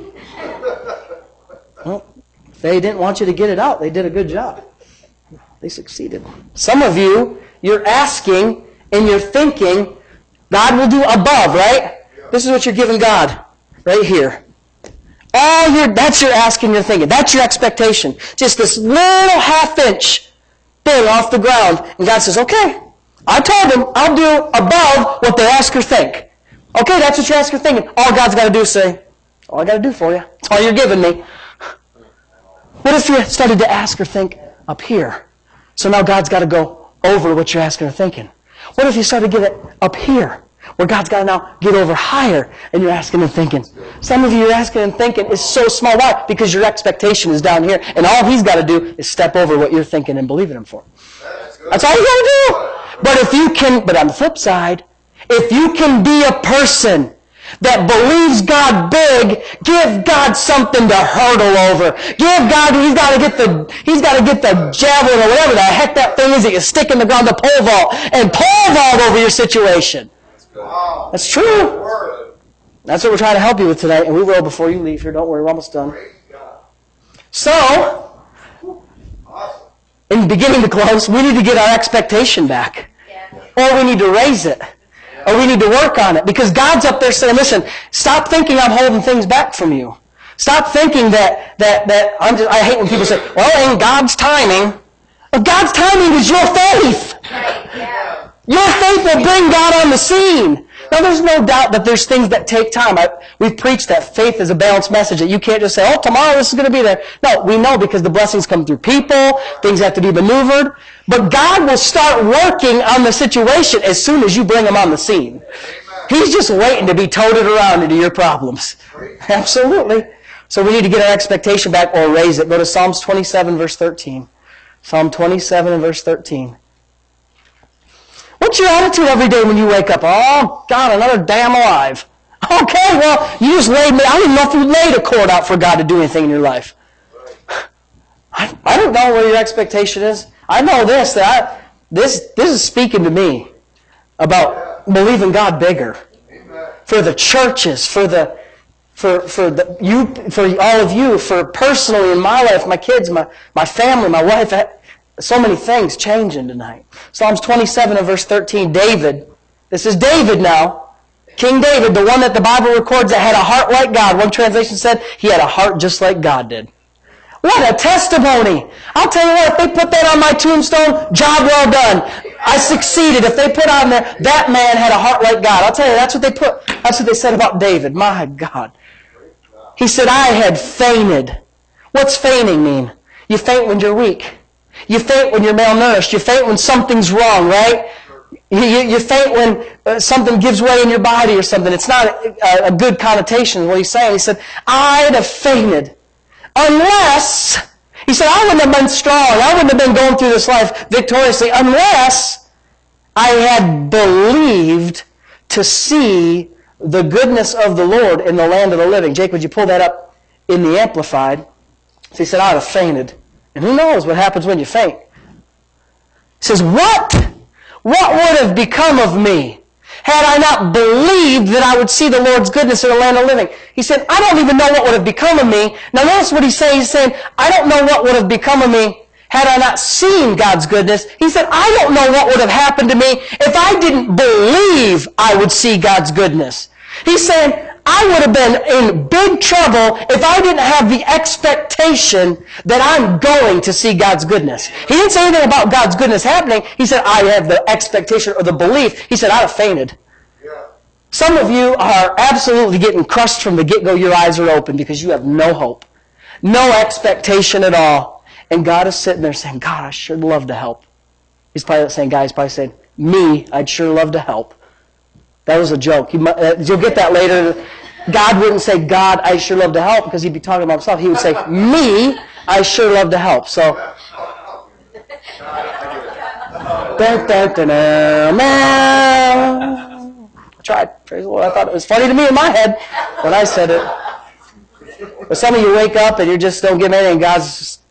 [SPEAKER 1] Well, if they didn't want you to get it out, they did a good job. They succeeded. Some of you, you're asking and you're thinking, God will do above, right? This is what you're giving God, right here. That's your asking, you're thinking. That's your expectation. Just this little half-inch thing off the ground. And God says, okay, I told them I'll do above what they ask or think. Okay, that's what you ask or thinking. All God's got to do is say, all I got to do for you. That's all you're giving me. What if you started to ask or think up here? So now God's got to go over what you're asking or thinking. What if you started to get it up here? Where God's got to now get over higher and you're asking and thinking. Some of you, you're asking and thinking is so small. Why? Because your expectation is down here. And all He's got to do is step over what you're thinking and believing Him for. That's all you got to do. But on the flip side, if you can be a person that believes God big, give God something to hurdle over. Give God, He's got to get the javelin or whatever the heck that thing is that you stick in the ground, the pole vault, and pole vault over your situation. That's true. That's what we're trying to help you with tonight, and we will before you leave here. Don't worry, we're almost done. So, in beginning to close, we need to get our expectation back. Or we need to raise it. Or we need to work on it. Because God's up there saying, listen, stop thinking I'm holding things back from you. Stop thinking that I hate when people say, well, in God's timing. Well, God's timing is your faith. Your faith will bring God on the scene. Now, there's no doubt that there's things that take time. We've preached that faith is a balanced message, that you can't just say, oh, tomorrow this is going to be there. No, we know because the blessings come through people, things have to be maneuvered. But God will start working on the situation as soon as you bring Him on the scene. He's just waiting to be toted around into your problems. Absolutely. So we need to get our expectation back or raise it. Go to Psalms 27, verse 13. Psalm 27 and verse 13. What's your attitude every day when you wake up? Oh, God, another day I'm alive. Okay, well, you just laid me. I don't even know if you laid a cord out for God to do anything in your life. I don't know where your expectation is. I know this, that this is speaking to me about believing God bigger. For the churches, for all of you, for personally in my life, my kids, my family, my wife, so many things changing tonight. Psalms 27 and verse 13, David. This is David now. King David, the one that the Bible records that had a heart like God. One translation said he had a heart just like God did. What a testimony. I'll tell you what, if they put that on my tombstone, job well done. I succeeded. If they put on there, that man had a heart like God. I'll tell you, that's what they put. That's what they said about David. My God. He said, I had fainted. What's feigning mean? You faint when you're weak. You faint when you're malnourished. You faint when something's wrong, right? You faint when something gives way in your body or something. It's not a good connotation, what he's saying. He said, I'd have fainted unless, he said, I wouldn't have been strong. I wouldn't have been going through this life victoriously unless I had believed to see the goodness of the Lord in the land of the living. Jake, would you pull that up in the Amplified? So he said, I'd have fainted. And who knows what happens when you faint? He says, what would have become of me had I not believed that I would see the Lord's goodness in the land of the living? He said, I don't even know what would have become of me. Now notice what he's saying. He's saying, I don't know what would have become of me had I not seen God's goodness. He said, I don't know what would have happened to me if I didn't believe I would see God's goodness. He's saying, I would have been in big trouble if I didn't have the expectation that I'm going to see God's goodness. He didn't say anything about God's goodness happening. He said, I have the expectation or the belief. He said, I'd have fainted. Yeah. Some of you are absolutely getting crushed from the get-go. Your eyes are open because you have no hope, no expectation at all. And God is sitting there saying, God, I sure love to help. He's probably saying, guys, probably saying, me, I'd sure love to help. That was a joke. You'll get that later. God wouldn't say, God, I sure love to help, because he'd be talking about himself. He would say, me, I sure love to help. So, I tried. Praise the Lord. I thought it was funny to me in my head when I said it. But some of you wake up and you just don't give anything. God's just,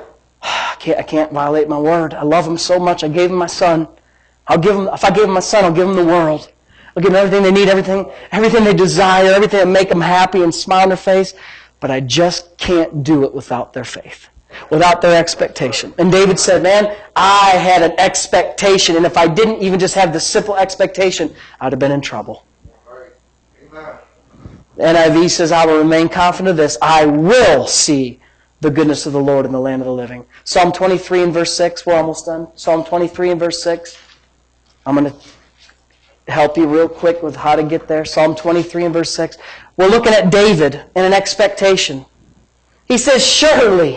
[SPEAKER 1] I can't violate my word. I love him so much. I gave him my son. If I gave him my son, I'll give him the world. I'll give them everything they need, everything they desire, everything that make them happy and smile on their face. But I just can't do it without their faith, without their expectation. And David said, man, I had an expectation, and if I didn't even just have the simple expectation, I'd have been in trouble. Amen. NIV says, I will remain confident of this. I will see the goodness of the Lord in the land of the living. Psalm 23 and verse 6, we're almost done. Psalm 23 and verse 6. I'm going to help you real quick with how to get there. Psalm 23 and verse 6. We're looking at David and an expectation. He says, surely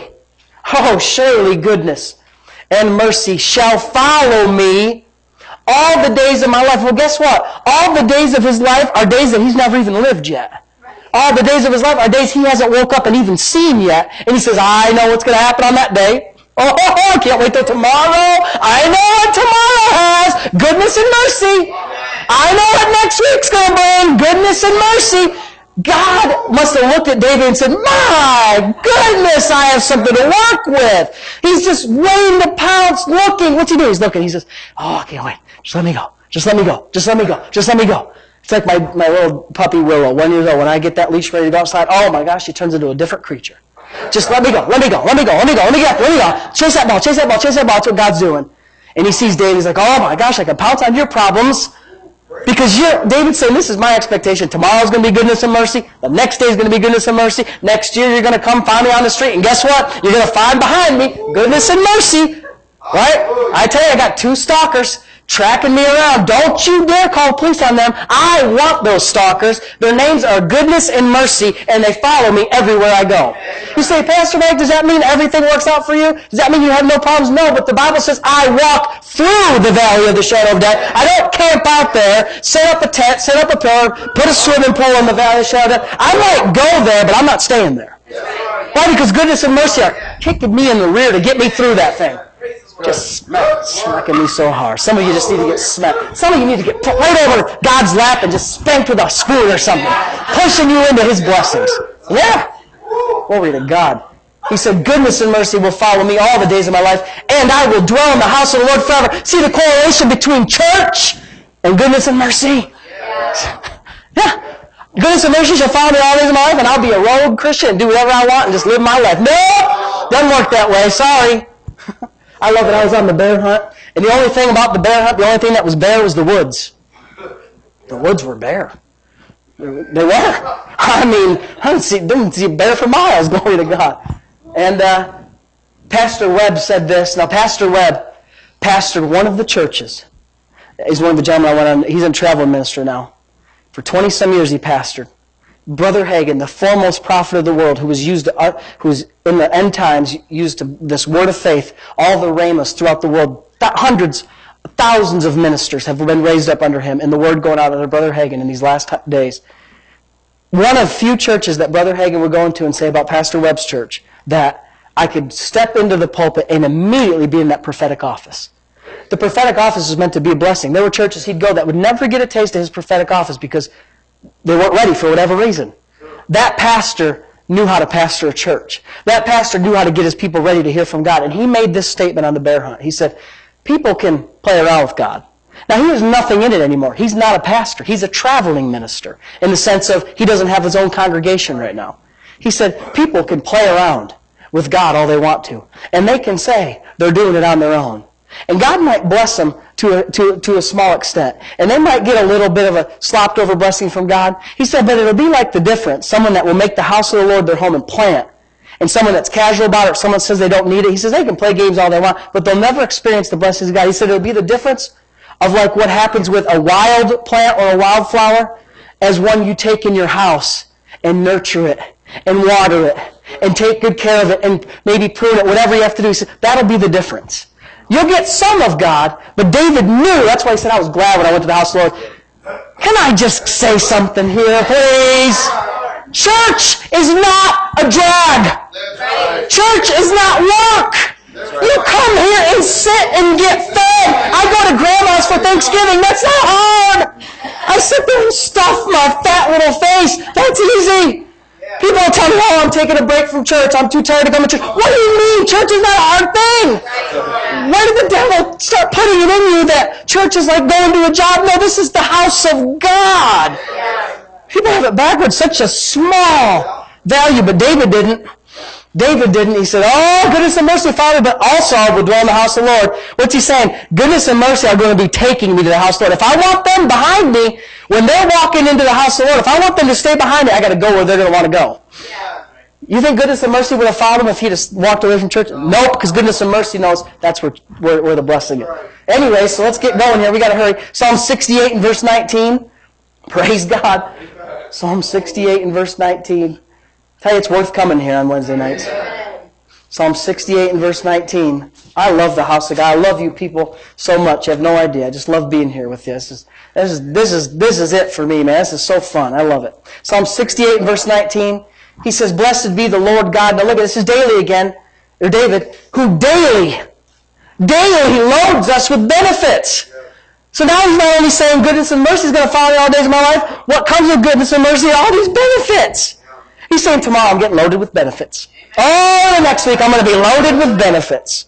[SPEAKER 1] goodness and mercy shall follow me all the days of my life. Well, guess what? All the days of his life are days that he's never even lived yet. All the days of his life are days he hasn't woke up and even seen yet. And he says, I know what's going to happen on that day. Oh, I can't wait till tomorrow. I know what tomorrow has. Goodness and mercy. I know what next week's going to bring. Goodness and mercy. God must have looked at David and said, my goodness, I have something to work with. He's just waiting to pounce, looking. What's he doing? He's looking. He says, oh, I can't wait. Just let me go. Just let me go. Just let me go. Just let me go. It's like my little puppy Willow, 1 year old. When I get that leash ready to go outside, oh my gosh, she turns into a different creature. Just let me go, let me go, let me go, let me go, let me get, let me go. Chase that ball, chase that ball, chase that ball. That's what God's doing. And he sees David, he's like, oh my gosh, I can pounce on your problems. Because David's saying, this is my expectation. Tomorrow's going to be goodness and mercy. The next day is going to be goodness and mercy. Next year you're going to come find me on the street. And guess what? You're going to find behind me goodness and mercy. Right? I tell you, I got two stalkers. tracking me around. Don't you dare call the police on them. I want those stalkers. Their names are Goodness and Mercy, and they follow me everywhere I go. You say, Pastor Mike, does that mean everything works out for you? Does that mean you have no problems? No, but the Bible says I walk through the valley of the shadow of death. I don't camp out there, set up a tent, set up a pillar, put a swimming pool in the valley of the shadow of death. I might go there, but I'm not staying there. Why? Because goodness and mercy are kicking me in the rear to get me through that thing. Just smacking me so hard. Some of you just need to get smacked. Some of you need to get put right over God's lap and just spanked with a spoon or something, pushing you into His blessings. Yeah. Glory to God. He said, goodness and mercy will follow me all the days of my life, and I will dwell in the house of the Lord forever. See the correlation between church and goodness and mercy? Yeah. Goodness and mercy shall follow me all the days of my life, and I'll be a rogue Christian and do whatever I want and just live my life. No! Doesn't work that way. Sorry. I love it. I was on the bear hunt, and the only thing about the bear hunt, the only thing that was bare was the woods. The woods were bare. They were. I mean, I didn't see a bear for miles, glory to God. And Pastor Webb said this. Now, Pastor Webb pastored one of the churches. He's one of the gentlemen I went on. He's in travel ministry now. For 20-some years he pastored. Brother Hagin, the foremost prophet of the world, who was in the end times used this word of faith, all the rhemas throughout the world, hundreds, thousands of ministers have been raised up under him, and the word going out under Brother Hagin in these last days. One of few churches that Brother Hagin would go into and say about Pastor Webb's church that I could step into the pulpit and immediately be in that prophetic office. The prophetic office was meant to be a blessing. There were churches he'd go that would never get a taste of his prophetic office because they weren't ready for whatever reason. That pastor knew how to pastor a church. That pastor knew how to get his people ready to hear from God. And he made this statement on the bear hunt. He said, people can play around with God. Now, he has nothing in it anymore. He's not a pastor. He's a traveling minister in the sense of he doesn't have his own congregation right now. He said, people can play around with God all they want to. And they can say they're doing it on their own. And God might bless them to a small extent. And they might get a little bit of a slopped over blessing from God. He said, but it'll be like the difference. Someone that will make the house of the Lord their home and plant. And someone that's casual about it, or someone says they don't need it. He says they can play games all they want, but they'll never experience the blessings of God. He said it'll be the difference of like what happens with a wild plant or a wildflower as one you take in your house and nurture it and water it and take good care of it and maybe prune it, whatever you have to do. He said, that'll be the difference. You'll get some of God, but David knew. That's why he said, I was glad when I went to the house of the Lord. Can I just say something here, please? Church is not a drag. Church is not work. You come here and sit and get fed. I go to Grandma's for Thanksgiving. That's not hard. I sit there and stuff my fat little face. That's easy. People will tell me, oh, I'm taking a break from church. I'm too tired to come to church. What do you mean? Church is not a hard thing. Where did the devil start putting it in you that church is like going to a job? No, this is the house of God. People have it backwards. Such a small value, but David didn't. David didn't. He said, oh, goodness and mercy, Father, but also I will dwell in the house of the Lord. What's he saying? Goodness and mercy are going to be taking me to the house of the Lord. If I want them behind me, when they're walking into the house of the Lord, if I want them to stay behind me, I got to go where they're going to want to go. Yeah. You think goodness and mercy would have followed him if he'd just walked away from church? Nope, because goodness and mercy knows that's where the blessing is. Anyway, so let's get going here. We got to hurry. Psalm 68 and verse 19. Praise God. Psalm 68 and verse 19. Tell you it's worth coming here on Wednesday nights. Psalm 68 and verse 19. I love the house of God. I love you people so much. You have no idea. I just love being here with you. This is it for me, man. This is so fun. I love it. Psalm 68 and verse 19. He says, blessed be the Lord God. Now look at this. This is daily again. Or David, who daily loads us with benefits. So now he's not only saying goodness and mercy is going to follow me all days of my life. What comes with goodness and mercy? All these benefits. He's saying tomorrow I'm getting loaded with benefits. Oh, the next week I'm going to be loaded with benefits.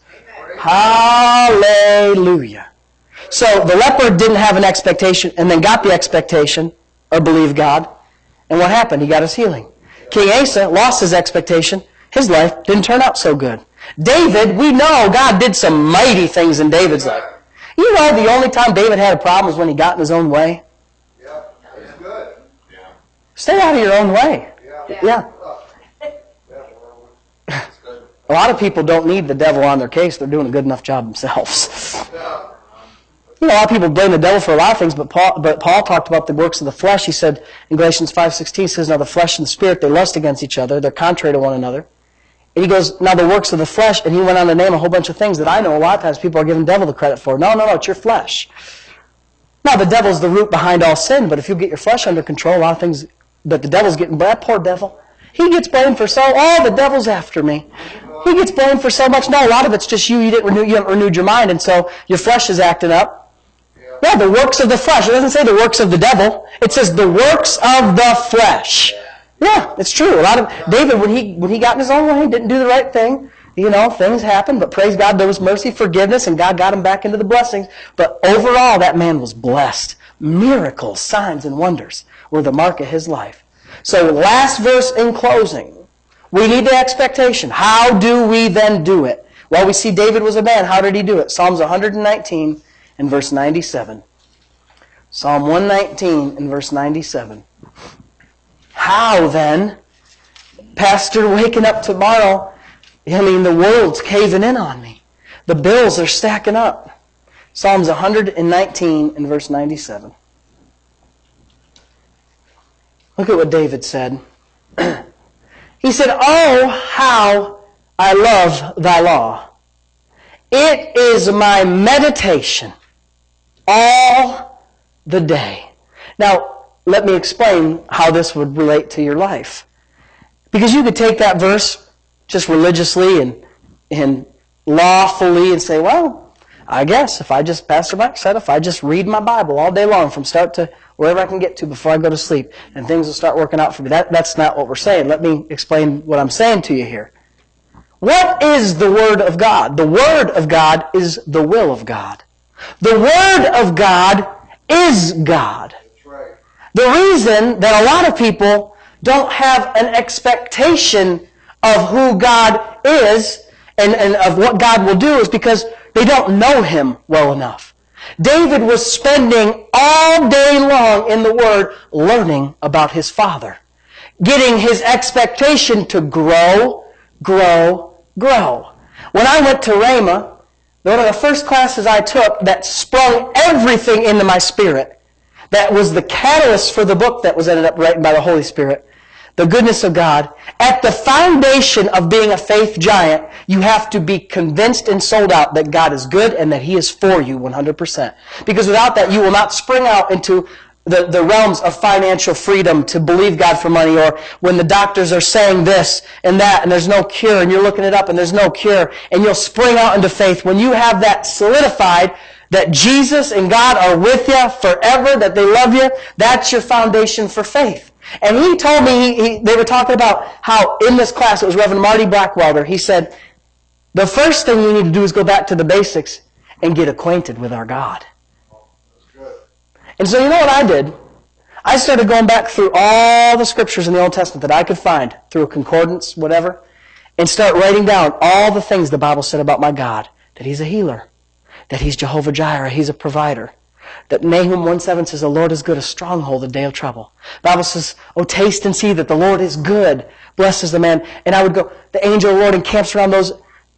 [SPEAKER 1] Hallelujah. So the leper didn't have an expectation and then got the expectation or believed God. And what happened? He got his healing. King Asa lost his expectation. His life didn't turn out so good. David, we know God did some mighty things in David's life. You know the only time David had a problem was when he got in his own way.
[SPEAKER 2] Yeah, that's good.
[SPEAKER 1] Stay out of your own way. Yeah. A lot of people don't need the devil on their case. They're doing a good enough job themselves. a lot of people blame the devil for a lot of things, but Paul talked about the works of the flesh. He said in Galatians 5:16, says, now the flesh and the spirit, they lust against each other. They're contrary to one another. And he goes, now the works of the flesh, and he went on to name a whole bunch of things that I know a lot of times people are giving the devil the credit for. No, it's your flesh. Now, the devil's the root behind all sin, but if you get your flesh under control, a lot of things that the devil's getting, that poor devil, he gets blamed for the devil's after me. He gets blamed for so much. No, a lot of it's just you haven't renewed your mind, and so your flesh is acting up. Yeah, the works of the flesh. It doesn't say the works of the devil. It says the works of the flesh. Yeah, it's true. A lot of David, when he got in his own way, didn't do the right thing. Things happened, but praise God, there was mercy, forgiveness, and God got him back into the blessings. But overall, that man was blessed. Miracles, signs, and wonders were the mark of his life. So last verse in closing, we need the expectation. How do we then do it? Well, we see David was a man. How did he do it? Psalms 119 and verse 97. Psalm 119 and verse 97. How then? Pastor, waking up tomorrow, the world's caving in on me. The bills are stacking up. Psalms 119 and verse 97. Look at what David said. He said, oh, how I love thy law. It is my meditation all the day. Now, let me explain how this would relate to your life. Because you could take that verse just religiously and lawfully and say, well, I guess Pastor Mike said, if I just read my Bible all day long from start to wherever I can get to before I go to sleep, and things will start working out for me. That's not what we're saying. Let me explain what I'm saying to you here. What is the Word of God? The Word of God is the will of God. The Word of God is God.
[SPEAKER 2] That's right.
[SPEAKER 1] The reason that a lot of people don't have an expectation of who God is and of what God will do is because they don't know Him well enough. David was spending all day long in the Word learning about his Father, getting his expectation to grow. When I went to Rhema, one of the first classes I took that sprung everything into my spirit, that was the catalyst for the book that was ended up written by the Holy Spirit, the goodness of God. At the foundation of being a faith giant, you have to be convinced and sold out that God is good and that He is for you 100%. Because without that, you will not spring out into the realms of financial freedom to believe God for money, or when the doctors are saying this and that and there's no cure and you're looking it up and there's no cure, and you'll spring out into faith. When you have that solidified, that Jesus and God are with you forever, that they love you, that's your foundation for faith. And he told me, they were talking about how in this class, it was Reverend Marty Blackwelder, he said, the first thing you need to do is go back to the basics and get acquainted with our God. And so you know what I did? I started going back through all the scriptures in the Old Testament that I could find, through a concordance, whatever, and start writing down all the things the Bible said about my God. That He's a healer, that He's Jehovah Jireh, He's a provider, that Nahum 1:7 says, the Lord is good, a stronghold in day of trouble. The Bible says, oh, taste and see that the Lord is good, blessed is the man. And I would go, the angel of the Lord encamps around those,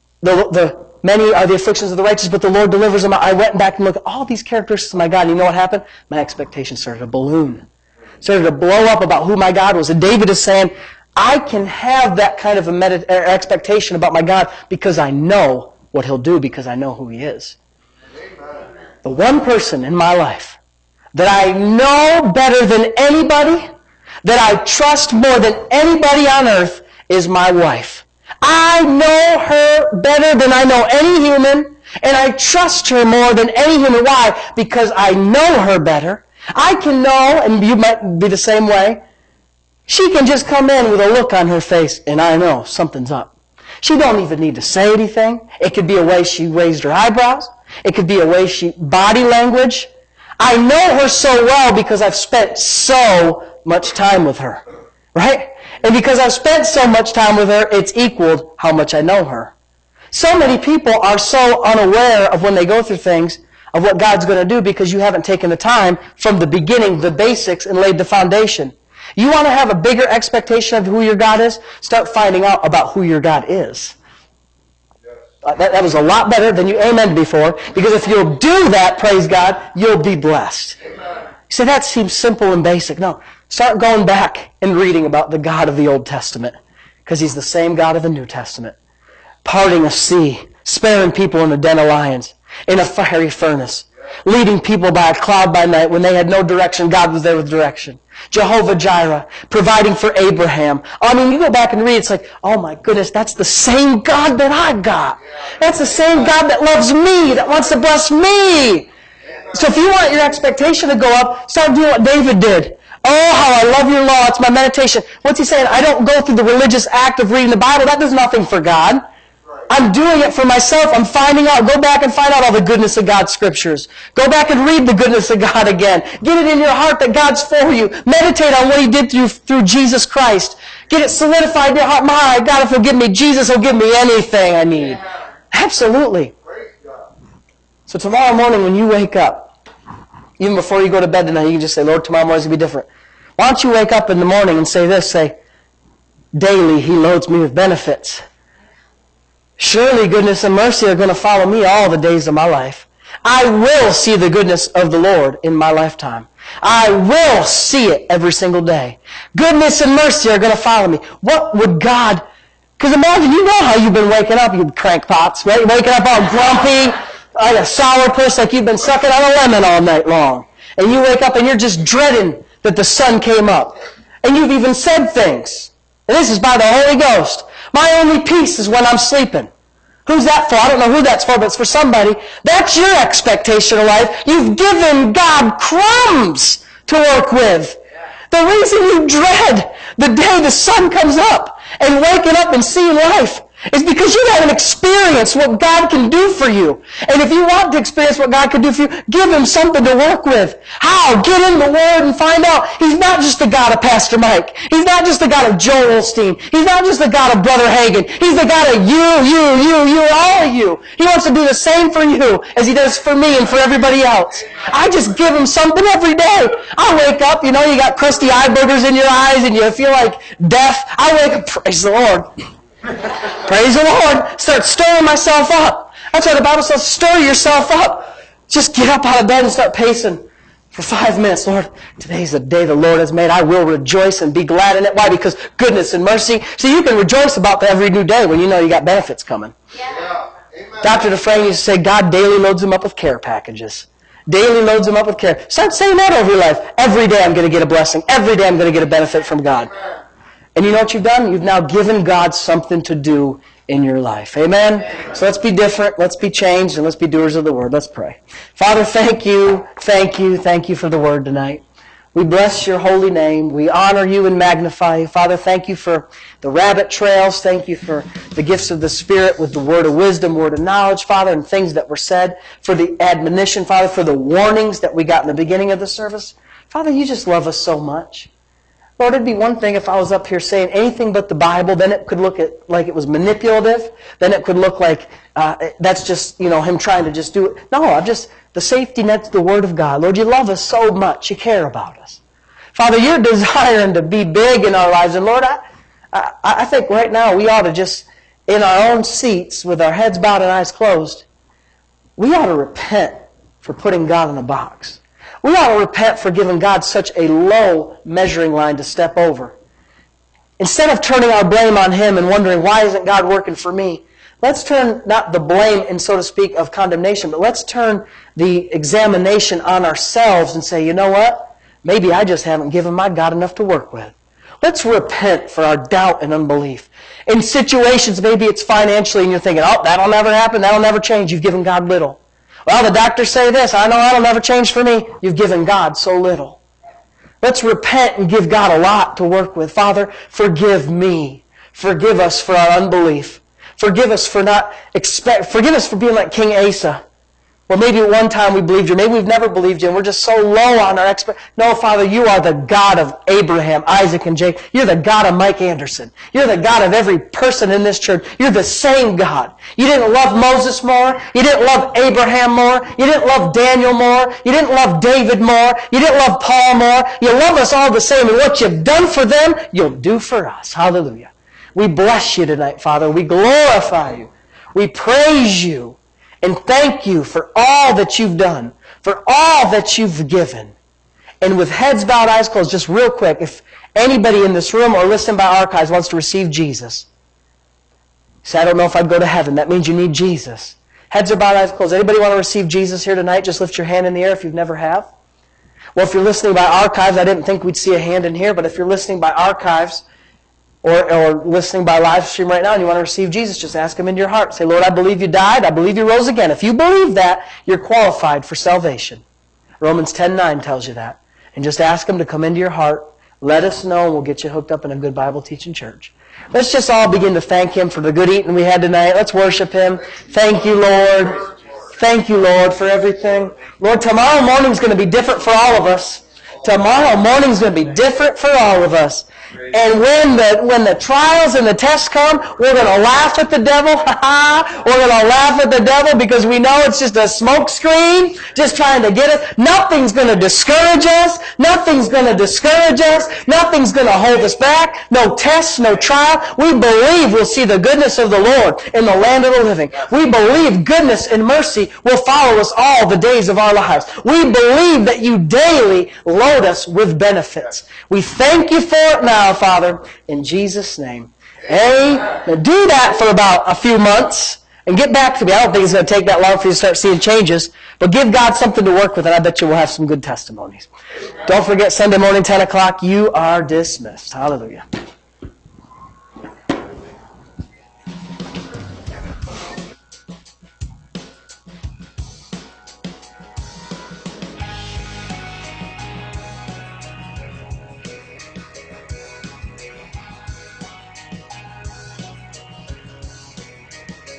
[SPEAKER 1] many are the afflictions of the righteous, but the Lord delivers them. I went back and looked at all these characteristics of my God. And you know what happened? My expectation started to balloon. Started to blow up about who my God was. And David is saying, I can have that kind of expectation about my God because I know what He'll do, because I know who He is.
[SPEAKER 2] Amen.
[SPEAKER 1] The one person in my life that I know better than anybody, that I trust more than anybody on earth, is my wife. I know her better than I know any human, and I trust her more than any human. Why? Because I know her better. I can know, and you might be the same way, she can just come in with a look on her face, and I know something's up. She don't even need to say anything. It could be a way she raised her eyebrows. It could be a way body language. I know her so well because I've spent so much time with her. Right? And because I've spent so much time with her, it's equaled how much I know her. So many people are so unaware of when they go through things, of what God's going to do, because you haven't taken the time from the beginning, the basics, and laid the foundation. You want to have a bigger expectation of who your God is? Start finding out about who your God is.
[SPEAKER 2] Yes.
[SPEAKER 1] That was a lot better than you amen before. Because if you'll do that, praise God, you'll be blessed. Amen. You say, that seems simple and basic. No. Start going back and reading about the God of the Old Testament. Because He's the same God of the New Testament. Parting a sea, sparing people in a den of lions, in a fiery furnace, leading people by a cloud by night. When they had no direction, God was there with direction. Jehovah Jireh, providing for Abraham. I mean, you go back and read, it's like, oh my goodness, that's the same God that I got. That's the same God that loves me, that wants to bless me. So if you want your expectation to go up, start doing what David did. Oh, how I love your law. It's my meditation. What's he saying? I don't go through the religious act of reading the Bible. That does nothing for God. I'm doing it for myself. I'm finding out. Go back and find out all the goodness of God's scriptures. Go back and read the goodness of God again. Get it in your heart that God's for you. Meditate on what He did through Jesus Christ. Get it solidified in your heart. My God, if He'll give me Jesus, He'll give me anything I need. Absolutely. So tomorrow morning when you wake up, even before you go to bed tonight, you can just say, Lord, tomorrow morning's going to be different. Why don't you wake up in the morning and say this, say, daily He loads me with benefits. Surely goodness and mercy are going to follow me all the days of my life. I will see the goodness of the Lord in my lifetime. I will see it every single day. Goodness and mercy are going to follow me. What would God... Because imagine, you know how you've been waking up, you crankpots, right? You're waking up all grumpy, like a sourpuss, like you've been sucking on a lemon all night long. And you wake up and you're just dreading that the sun came up. And you've even said things. And this is by the Holy Ghost. My only peace is when I'm sleeping. Who's that for? I don't know who that's for, but it's for somebody. That's your expectation of life. You've given God crumbs to work with. The reason you dread the day the sun comes up and waking up and seeing life is because you haven't experienced what God can do for you. And if you want to experience what God can do for you, give Him something to work with. How? Get in the Word and find out. He's not just the God of Pastor Mike. He's not just the God of Joel Osteen. He's not just the God of Brother Hagin. He's the God of you, all of you. He wants to do the same for you as He does for me and for everybody else. I just give Him something every day. I wake up, you got crusty eye boogers in your eyes and you feel like death. I wake up, praise the Lord. Praise the Lord. Start stirring myself up. That's why the Bible says, stir yourself up. Just get up out of bed and start pacing for 5 minutes. Lord, today's the day the Lord has made. I will rejoice and be glad in it. Why? Because goodness and mercy. See, you can rejoice about every new day when you know you got benefits coming.
[SPEAKER 2] Yeah.
[SPEAKER 1] Dr. Dufresne used to say, God daily loads him up with care packages. Daily loads him up with care. Start saying that over your life. Every day I'm going to get a blessing. Every day I'm going to get a benefit from God. And you know what you've done? You've now given God something to do in your life. Amen? So let's be different, let's be changed, and let's be doers of the Word. Let's pray. Father, thank you for the Word tonight. We bless your holy name. We honor you and magnify you. Father, thank you for the rabbit trails. Thank you for the gifts of the Spirit with the word of wisdom, word of knowledge, Father, and things that were said. For the admonition, Father, for the warnings that we got in the beginning of the service. Father, you just love us so much. Lord, it'd be one thing if I was up here saying anything but the Bible, then it could look like it was manipulative. Then it could look like that's just, him trying to just do it. No, the safety net's the Word of God. Lord, you love us so much. You care about us. Father, you're desiring to be big in our lives. And Lord, I think right now we ought to just, in our own seats, with our heads bowed and eyes closed, we ought to repent for putting God in a box. We ought to repent for giving God such a low measuring line to step over. Instead of turning our blame on Him and wondering, why isn't God working for me? Let's turn not the blame and so to speak of condemnation, but let's turn the examination on ourselves and say, you know what? Maybe I just haven't given my God enough to work with. Let's repent for our doubt and unbelief. In situations, maybe it's financially and you're thinking, oh, that'll never happen, that'll never change. You've given God little. Well, the doctors say this. I know that'll never change for me. You've given God so little. Let's repent and give God a lot to work with. Father, forgive me. Forgive us for our unbelief. Forgive us for forgive us for being like King Asa. Well, maybe at one time we believed you. Maybe we've never believed you, and we're just so low on our No, Father, you are the God of Abraham, Isaac, and Jacob. You're the God of Mike Anderson. You're the God of every person in this church. You're the same God. You didn't love Moses more. You didn't love Abraham more. You didn't love Daniel more. You didn't love David more. You didn't love Paul more. You love us all the same, and what you've done for them, you'll do for us. Hallelujah. We bless you tonight, Father. We glorify you. We praise you and thank you for all that you've done, for all that you've given. And with heads bowed, eyes closed, just real quick, if anybody in this room or listening by archives wants to receive Jesus, say, I don't know if I'd go to heaven. That means you need Jesus. Heads are bowed, eyes closed. Anybody want to receive Jesus here tonight? Just lift your hand in the air if you've never have. Well, if you're listening by archives, I didn't think we'd see a hand in here, but if you're listening by archives or listening by live stream right now and you want to receive Jesus, just ask Him into your heart. Say, Lord, I believe you died. I believe you rose again. If you believe that, you're qualified for salvation. Romans 10:9 tells you that. And just ask Him to come into your heart. Let us know, and we'll get you hooked up in a good Bible teaching church. Let's just all begin to thank Him for the good eating we had tonight. Let's worship Him. Thank you, Lord. Thank you, Lord, for everything. Lord, tomorrow morning's going to be different for all of us. Tomorrow morning's going to be different for all of us. And when the trials and the tests come, we're going to laugh at the devil. We're going to laugh at the devil because we know it's just a smoke screen, just trying to get us. Nothing's going to discourage us. Nothing's going to discourage us. Nothing's going to hold us back. No tests, no trial. We believe we'll see the goodness of the Lord in the land of the living. We believe goodness and mercy will follow us all the days of our lives. We believe that you daily load us with benefits. We thank you for it now, Father, in Jesus' name. Now do that for about a few months and get back to me. I don't think it's going to take that long for you to start seeing changes, but give God something to work with, and I bet you we'll have some good testimonies. Don't forget, Sunday morning, 10 o'clock, you are dismissed. Hallelujah.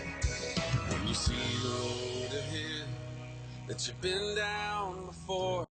[SPEAKER 3] That you've been down before.